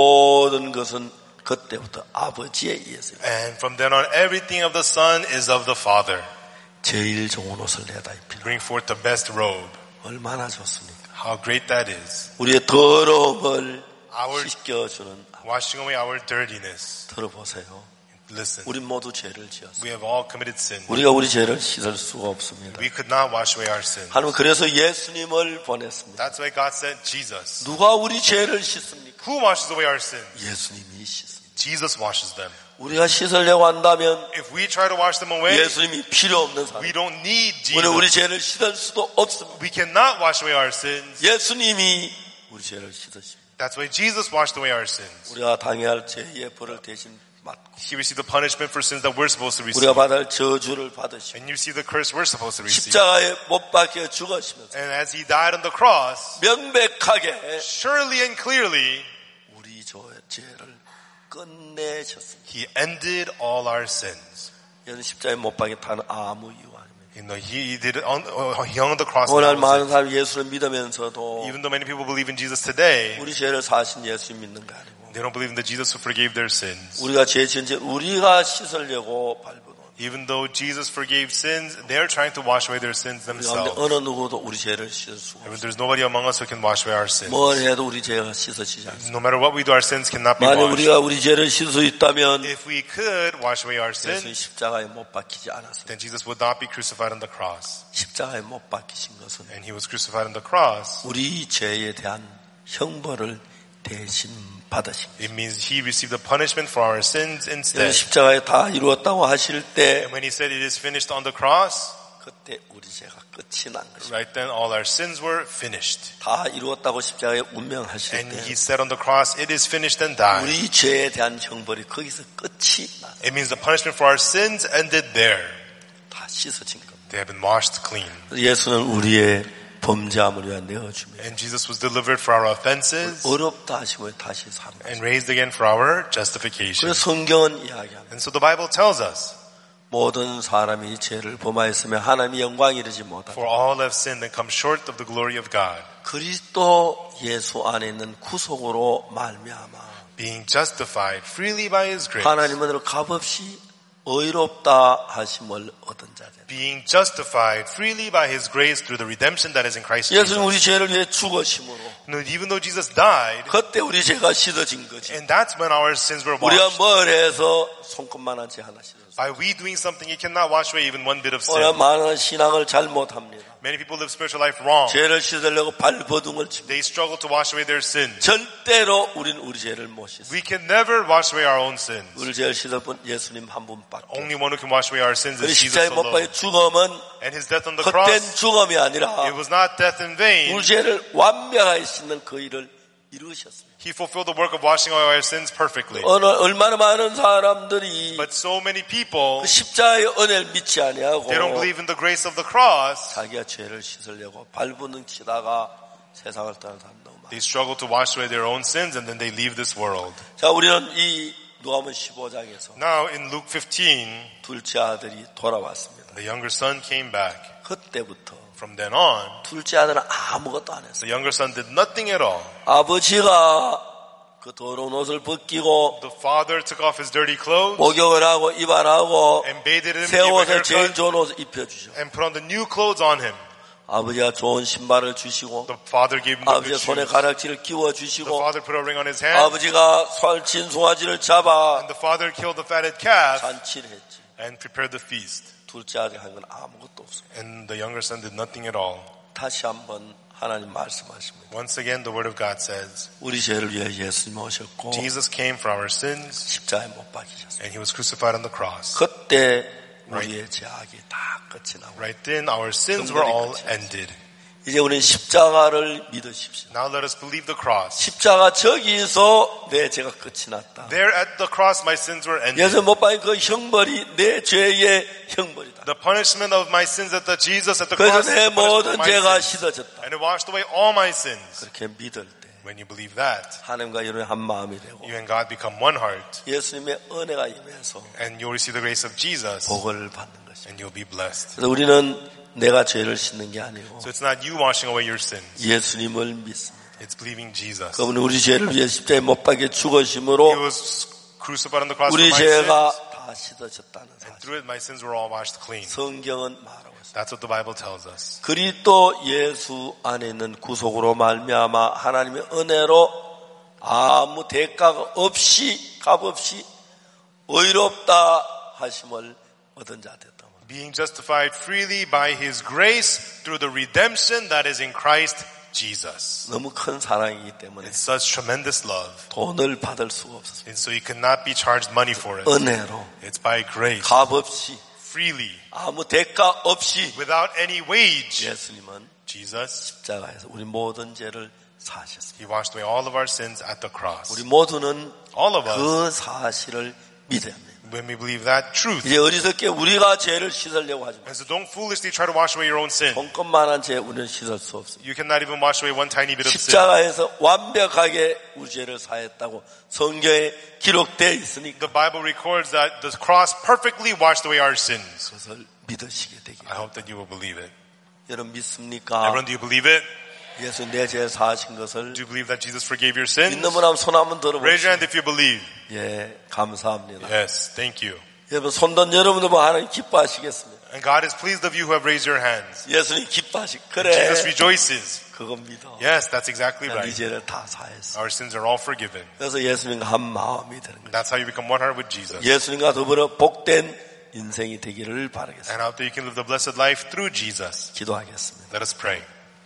모든 것은 그때부터 아버지에 의해서요.
And from then on, everything of the son is of the father.
제일 좋은 옷을 내다 입히라.
Bring forth the best robe.
얼마나 좋습니까?
How great that is.
우리의 더러움을
Our
씻겨주는
washing away our dirtiness.
들어보세요.
Listen,
우리 모두 죄를 지었어요.
we have all committed sin.
우리가 우리 죄를 씻을 수가 없습니다.
We could not wash away our sin.
하나님은 그래서 예수님을 보냈습니다.
That's why God sent Jesus.
누가 우리 죄를 씻습니까?
Who washes away our sin?
예수님이 씻습니다.
Jesus washes them.
우리가 씻으려고 한다면
If we try to wash them away,
예수님이 필요 없는 사람.
we don't need
우리
Jesus.
죄를 씻을 수도 없습니다.
We cannot wash away our sins.
예수님이 우리 죄를 씻으십니다.
That's why Jesus washed away our sins.
우리가 당해야 할 죄의 벌을 대신 받고
He received the punishment for sins that we're supposed to receive.
우리가 받을 저주를 받으시고
And you see the curse we're supposed to receive.
십자가에 못 박혀 죽으시면서
And as he died on the cross,
명백하게
surely and clearly,
우리 죄를 끝내셨습니다.
he ended all our sins.
여러분 십자가에 못 박혀 타는 아무 이유 아닙니다.
You know, he did it on, he hung on the cross.
오늘
and that was
많은 사람이 예수를 믿으면서도
it. Even though many people believe in Jesus today,
우리 죄를 사신 예수 믿는 거 아니고
they don't believe in the Jesus who forgave their sins.
우리가 죄 지은 죄 우리가 씻으려고 발부도
Even though Jesus forgave sins, they're trying to wash away their sins
우리 가운데
themselves.
어느 누구도 우리 죄를 씻을 수가 없어요.
There's nobody among us who can wash away our sins.
뭘 해도 우리 죄가 씻어지지 않습니다.
No matter what we do, our sins cannot be
만약
washed.
우리가 우리 죄를 씻을 수 있다면
If we could wash away our
예수님
sins,
십자가에 못 박히지 않았습니다.
then Jesus would not be crucified on the cross.
십자가에 못 박히신 것은
And he was crucified on the cross.
우리 죄에 대한 형벌을 대신 받으신 거예요.
It means he received the punishment for our sins instead.
십자가에 다 이루었다고 하실 때
And when he said it is finished on the cross,
그때 우리 죄가 끝이 난 것입니다.
right then all our sins were finished.
다 이루었다고 십자가에 운명하실
And
때
he said on the cross, it is finished and died.
우리 죄에 대한 형벌이 거기서 끝이 나.
It means the punishment for our sins ended there.
다 씻어진 겁니다.
They have been washed clean.
예수는 우리의 범죄함을 위하여 내어주며
And Jesus was delivered for our offenses
어렵다 하시고 다시 살아나셨습니다.
and raised again for our justification.
그래서 성경은 이야기합니다.
And so the Bible tells us,
모든 사람이 죄를 범하였으며 하나님의 영광이 이르지 못하고
For all have sinned and come short of the glory of God,
그리스도 예수 안에 있는 구속으로 말미암아
being justified freely by His grace,
하나님은 값없이 의롭다 하심을 얻은 자들.
being justified freely by His grace through the redemption that is in Christ
예수님
Jesus.
우리 죄를 위해 죽으심으로
Even though Jesus died,
그때 우리 죄가 씻어진 거지.
and that's when our sins were
우리가
washed.
뭘 해서 손끝만한 죄 하나 씻었어.
By we doing something, He cannot wash away even one bit of
우리가
sin.
많은 신앙을 잘못합니다.
Many people live spiritual life wrong.
죄를 씻으려고 발버둥을 치고
They struggle to wash away their sins.
절대로 우리는 우리 죄를 못 씻어.
We can never wash away our own sins.
우리 죄를 씻을 분 예수님 한 분밖에.
Only one who can wash away our sins
그
is Jesus
십자가의 못
alone.
박힌 죽음은
And His death on the
헛된
cross,
죽음이 아니라
it was not death in vain.
우리 죄를 완벽하게 씻는 그 일을 이루셨습니다.
He fulfilled the work of washing away our sins perfectly.
얼마나 많은 사람들이
But so many people,
그 십자가의 은혜를 믿지 아니하고
they don't believe in the grace of the cross.
자기가 죄를 씻으려고 발버둥 치다가 세상을 떠난 사람 너무 많아요.
They struggle to wash away their own sins and then they leave this world.
자, 우리는 이 누가복음 15장에서
Now in Luke 15,
둘째 아들이 돌아왔습니다.
the younger son came back.
그때부터
From then on,
둘째 아들은 아무것도 안 했어요.
the younger son did nothing at all.
아버지가 그 더러운 옷을 벗기고
The father took off his dirty clothes
목욕을 하고 입안하고
and bathed him,
새
gave a
옷을 제일
haircut,
좋은 옷을 입혀주죠.
and put on the new clothes on him.
아버지가 좋은 신발을 주시고
The father gave him the
아버지가
good
손에
shoes.
가락지를 끼워
The
주시고
father put a ring on his hand,
아버지가 살찐 송아지를 잡아
and the father killed the fatted calf
잔치를 했지.
and prepared the feast.
둘째 아들이 한 건 아무것도 없어요.
And the younger son did nothing at all.
다시 한번 하나님 말씀하십니다.
Once again, the word of God says,
우리 죄를 위해 예수님 오셨고
Jesus came for our sins,
십자가에 못 박히셨어요.
and He was crucified on the cross.
그때 우리의 죄악이 다 끝이 나고
Right then, our sins were all ended.
이제 우리는 십자가를 믿으십시오.
Now let us believe the cross.
십자가 저기서 내 죄가 끝이 났다.
There at the cross, my sins were ended.
예수 못 박힌 그 형벌이 내 죄의 형벌이다.
The punishment of my sins at the Jesus at the
그래서
cross is
내
the punishment
모든
of my
죄가
sins.
씻어졌다.
And it washed away all my sins.
그렇게 믿을 때
When you believe that,
하나님과 여러분이 한 마음이 되고
you and God become one heart,
예수님의 은혜가 임해서
and you'll receive the grace of Jesus,
복을 받는 것입니다.
and you'll be blessed.
그래서 우리는 내가 죄를 씻는 게 아니고
So it's not you washing away your sins.
예수님을 믿습니다.
It's believing Jesus.
그분은 우리 죄를 위해 십자가에 못 박혀
He
죽으심으로
was crucified on the cross for
우리
my
죄가
sins,
다 씻어졌다는
and
사실.
through it my sins were all washed clean.
성경은 말하고 있습니다.
That's what the Bible tells us.
그리스도 예수 안에 있는 구속으로 말미암아 하나님의 은혜로 아무 대가가 없이 값없이 의롭다 하심을 얻은 자 됐다.
Being justified freely by His grace through the redemption that is in Christ Jesus.
너무 큰 사랑이기 때문에
It's such tremendous love.
돈을 받을 수가 없었어요.
And so you cannot be charged money for it.
은혜로
It's by grace,
값없이
freely,
아무 대가 없이
without any wage.
예수님은
Jesus,
십자가에서 우리 모든 죄를 사하셨습니다.
He washed away all of our sins at the cross.
우리 모두는
All of us,
그 사실을 믿어야 합니다.
when we believe that truth.
이제 어리석게 우리가 죄를 씻으려고 하지 마.
And so don't foolishly try to wash away your own sin.
손끝만한 죄 우리는 씻을 수 없습니다.
You cannot even wash away one tiny bit of sin.
십자가에서 완벽하게 우리 죄를 사했다고 성경에 기록되어 있으니까
The Bible records that the cross perfectly washed away our sins.
그것을 믿으시게 되길.
I hope that you will believe it.
여러분 믿습니까?
Everyone, do you believe it?
예수 내 죄 사하신 것을
Do you believe that Jesus forgave your sins?
믿는 분 한번 손 한번
Raise your hand
들어보세요.
if you believe.
예, 감사합니다.
Yes, thank you.
여러분 손든 여러분들 뭐 하나님 기뻐하시겠습니다.
And God is pleased of you who have raised your hands.
예수님 기뻐하시. 그래.
Jesus rejoices.
그건 믿어.
Yes, that's exactly
네
right.
죄를 다 사했어.
Our sins are all forgiven.
그래서 예수님과 한 마음이 되는 거예요.
That's how you become one heart with Jesus.
예수님과 더불어 복된 인생이 되기를 바라겠습니다.
And after you can live the blessed life through Jesus.
기도하겠습니다.
Let us pray.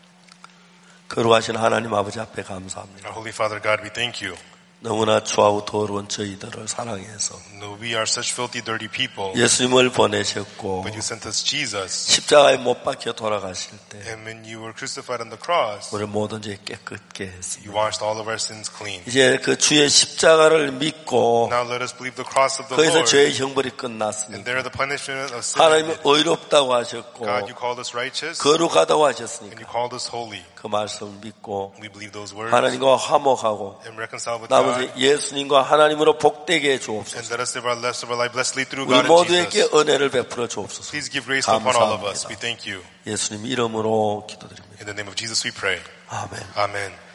거룩하신 하나님 아버지 앞에 감사합니다.
Our Holy Father God, we thank you.
너무나 추하고 더러운 저희들을 사랑해서
No, we are such filthy, dirty people.
예수님을 보내셨고
But you sent us Jesus.
십자가에 못 박혀 돌아가실 때
And when you were crucified on the cross,
우리 모든 죄 깨끗게 했습니다.
you washed all of our sins clean.
이제 그 주의 십자가를 믿고
Now let us believe the cross of the
거기서
Lord.
죄의 형벌이
And
끝났습니다.
there the punishment of sin.
하나님이 의롭다고 하셨고
God, you called us righteous.
거룩하다고
And
하셨으니까
you called us holy.
그 말씀을 믿고
We believe those words.
하나님과 화목하고
And reconcile with
나머지 살아가면서 예수님과 하나님으로 복되게 해 주옵소서.
And let us live our rest of our life blessedly through
우리
God and
모두에게
Jesus.
은혜를 베풀어 주옵소서.
Please give grace upon all of us. We thank you.
예수님 이름으로 기도드립니다.
In the name of Jesus we pray.
아멘.
Amen.